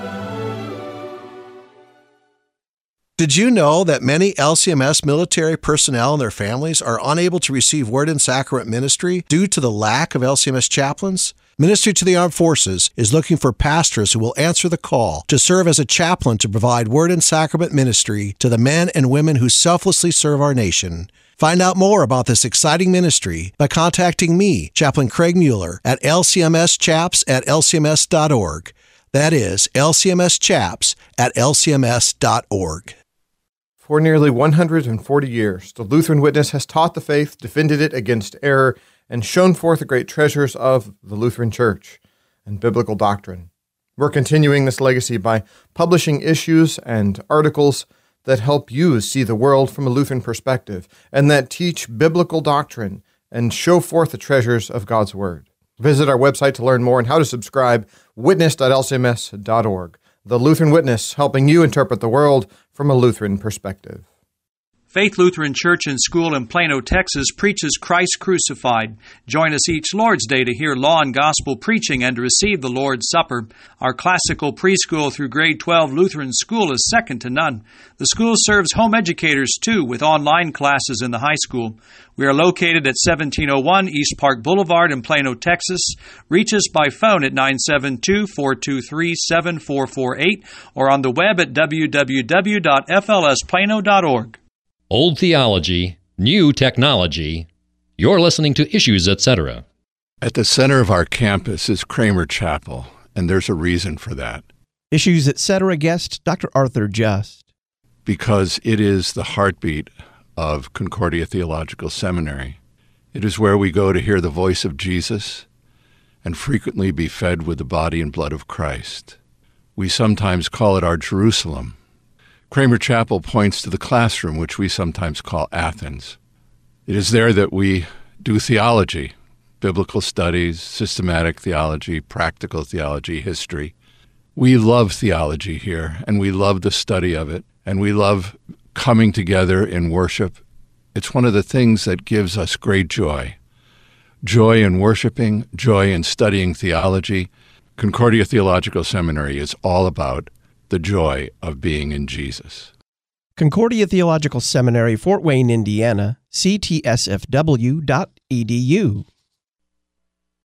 Did you know that many L C M S military personnel and their families are unable to receive Word and Sacrament ministry due to the lack of L C M S chaplains? Ministry to the Armed Forces is looking for pastors who will answer the call to serve as a chaplain to provide Word and Sacrament ministry to the men and women who selflessly serve our nation. Find out more about this exciting ministry by contacting me, Chaplain Craig Mueller, at l c m s chaps at l c m s dot org. That is l c m s chaps at l c m s dot org. For nearly one hundred forty years, the Lutheran Witness has taught the faith, defended it against error, and shown forth the great treasures of the Lutheran Church and biblical doctrine. We're continuing this legacy by publishing issues and articles that help you see the world from a Lutheran perspective and that teach biblical doctrine and show forth the treasures of God's Word. Visit our website to learn more and how to subscribe, witness dot l c m s dot org. The Lutheran Witness, helping you interpret the world from a Lutheran perspective. Faith Lutheran Church and School in Plano, Texas preaches Christ crucified. Join us each Lord's Day to hear law and gospel preaching and to receive the Lord's Supper. Our classical preschool through grade twelve Lutheran school is second to none. The school serves home educators, too, with online classes in the high school. We are located at seventeen oh one East Park Boulevard in Plano, Texas. Reach us by phone at nine seven two, four two three, seven four four eight or on the web at w w w dot f l s plano dot org. Old theology, new technology. You're listening to Issues, et cetera. At the center of our campus is Kramer Chapel, and there's a reason for that. Issues, et cetera guest Doctor Arthur Just. Because it is the heartbeat of Concordia Theological Seminary. It is where we go to hear the voice of Jesus and frequently be fed with the body and blood of Christ. We sometimes call it our Jerusalem. Kramer Chapel points to the classroom, which we sometimes call Athens. It is there that we do theology, biblical studies, systematic theology, practical theology, history. We love theology here, and we love the study of it, and we love coming together in worship. It's one of the things that gives us great joy. Joy in worshiping, joy in studying theology. Concordia Theological Seminary is all about the joy of being in Jesus. Concordia Theological Seminary, Fort Wayne, Indiana, c t s f w dot e d u.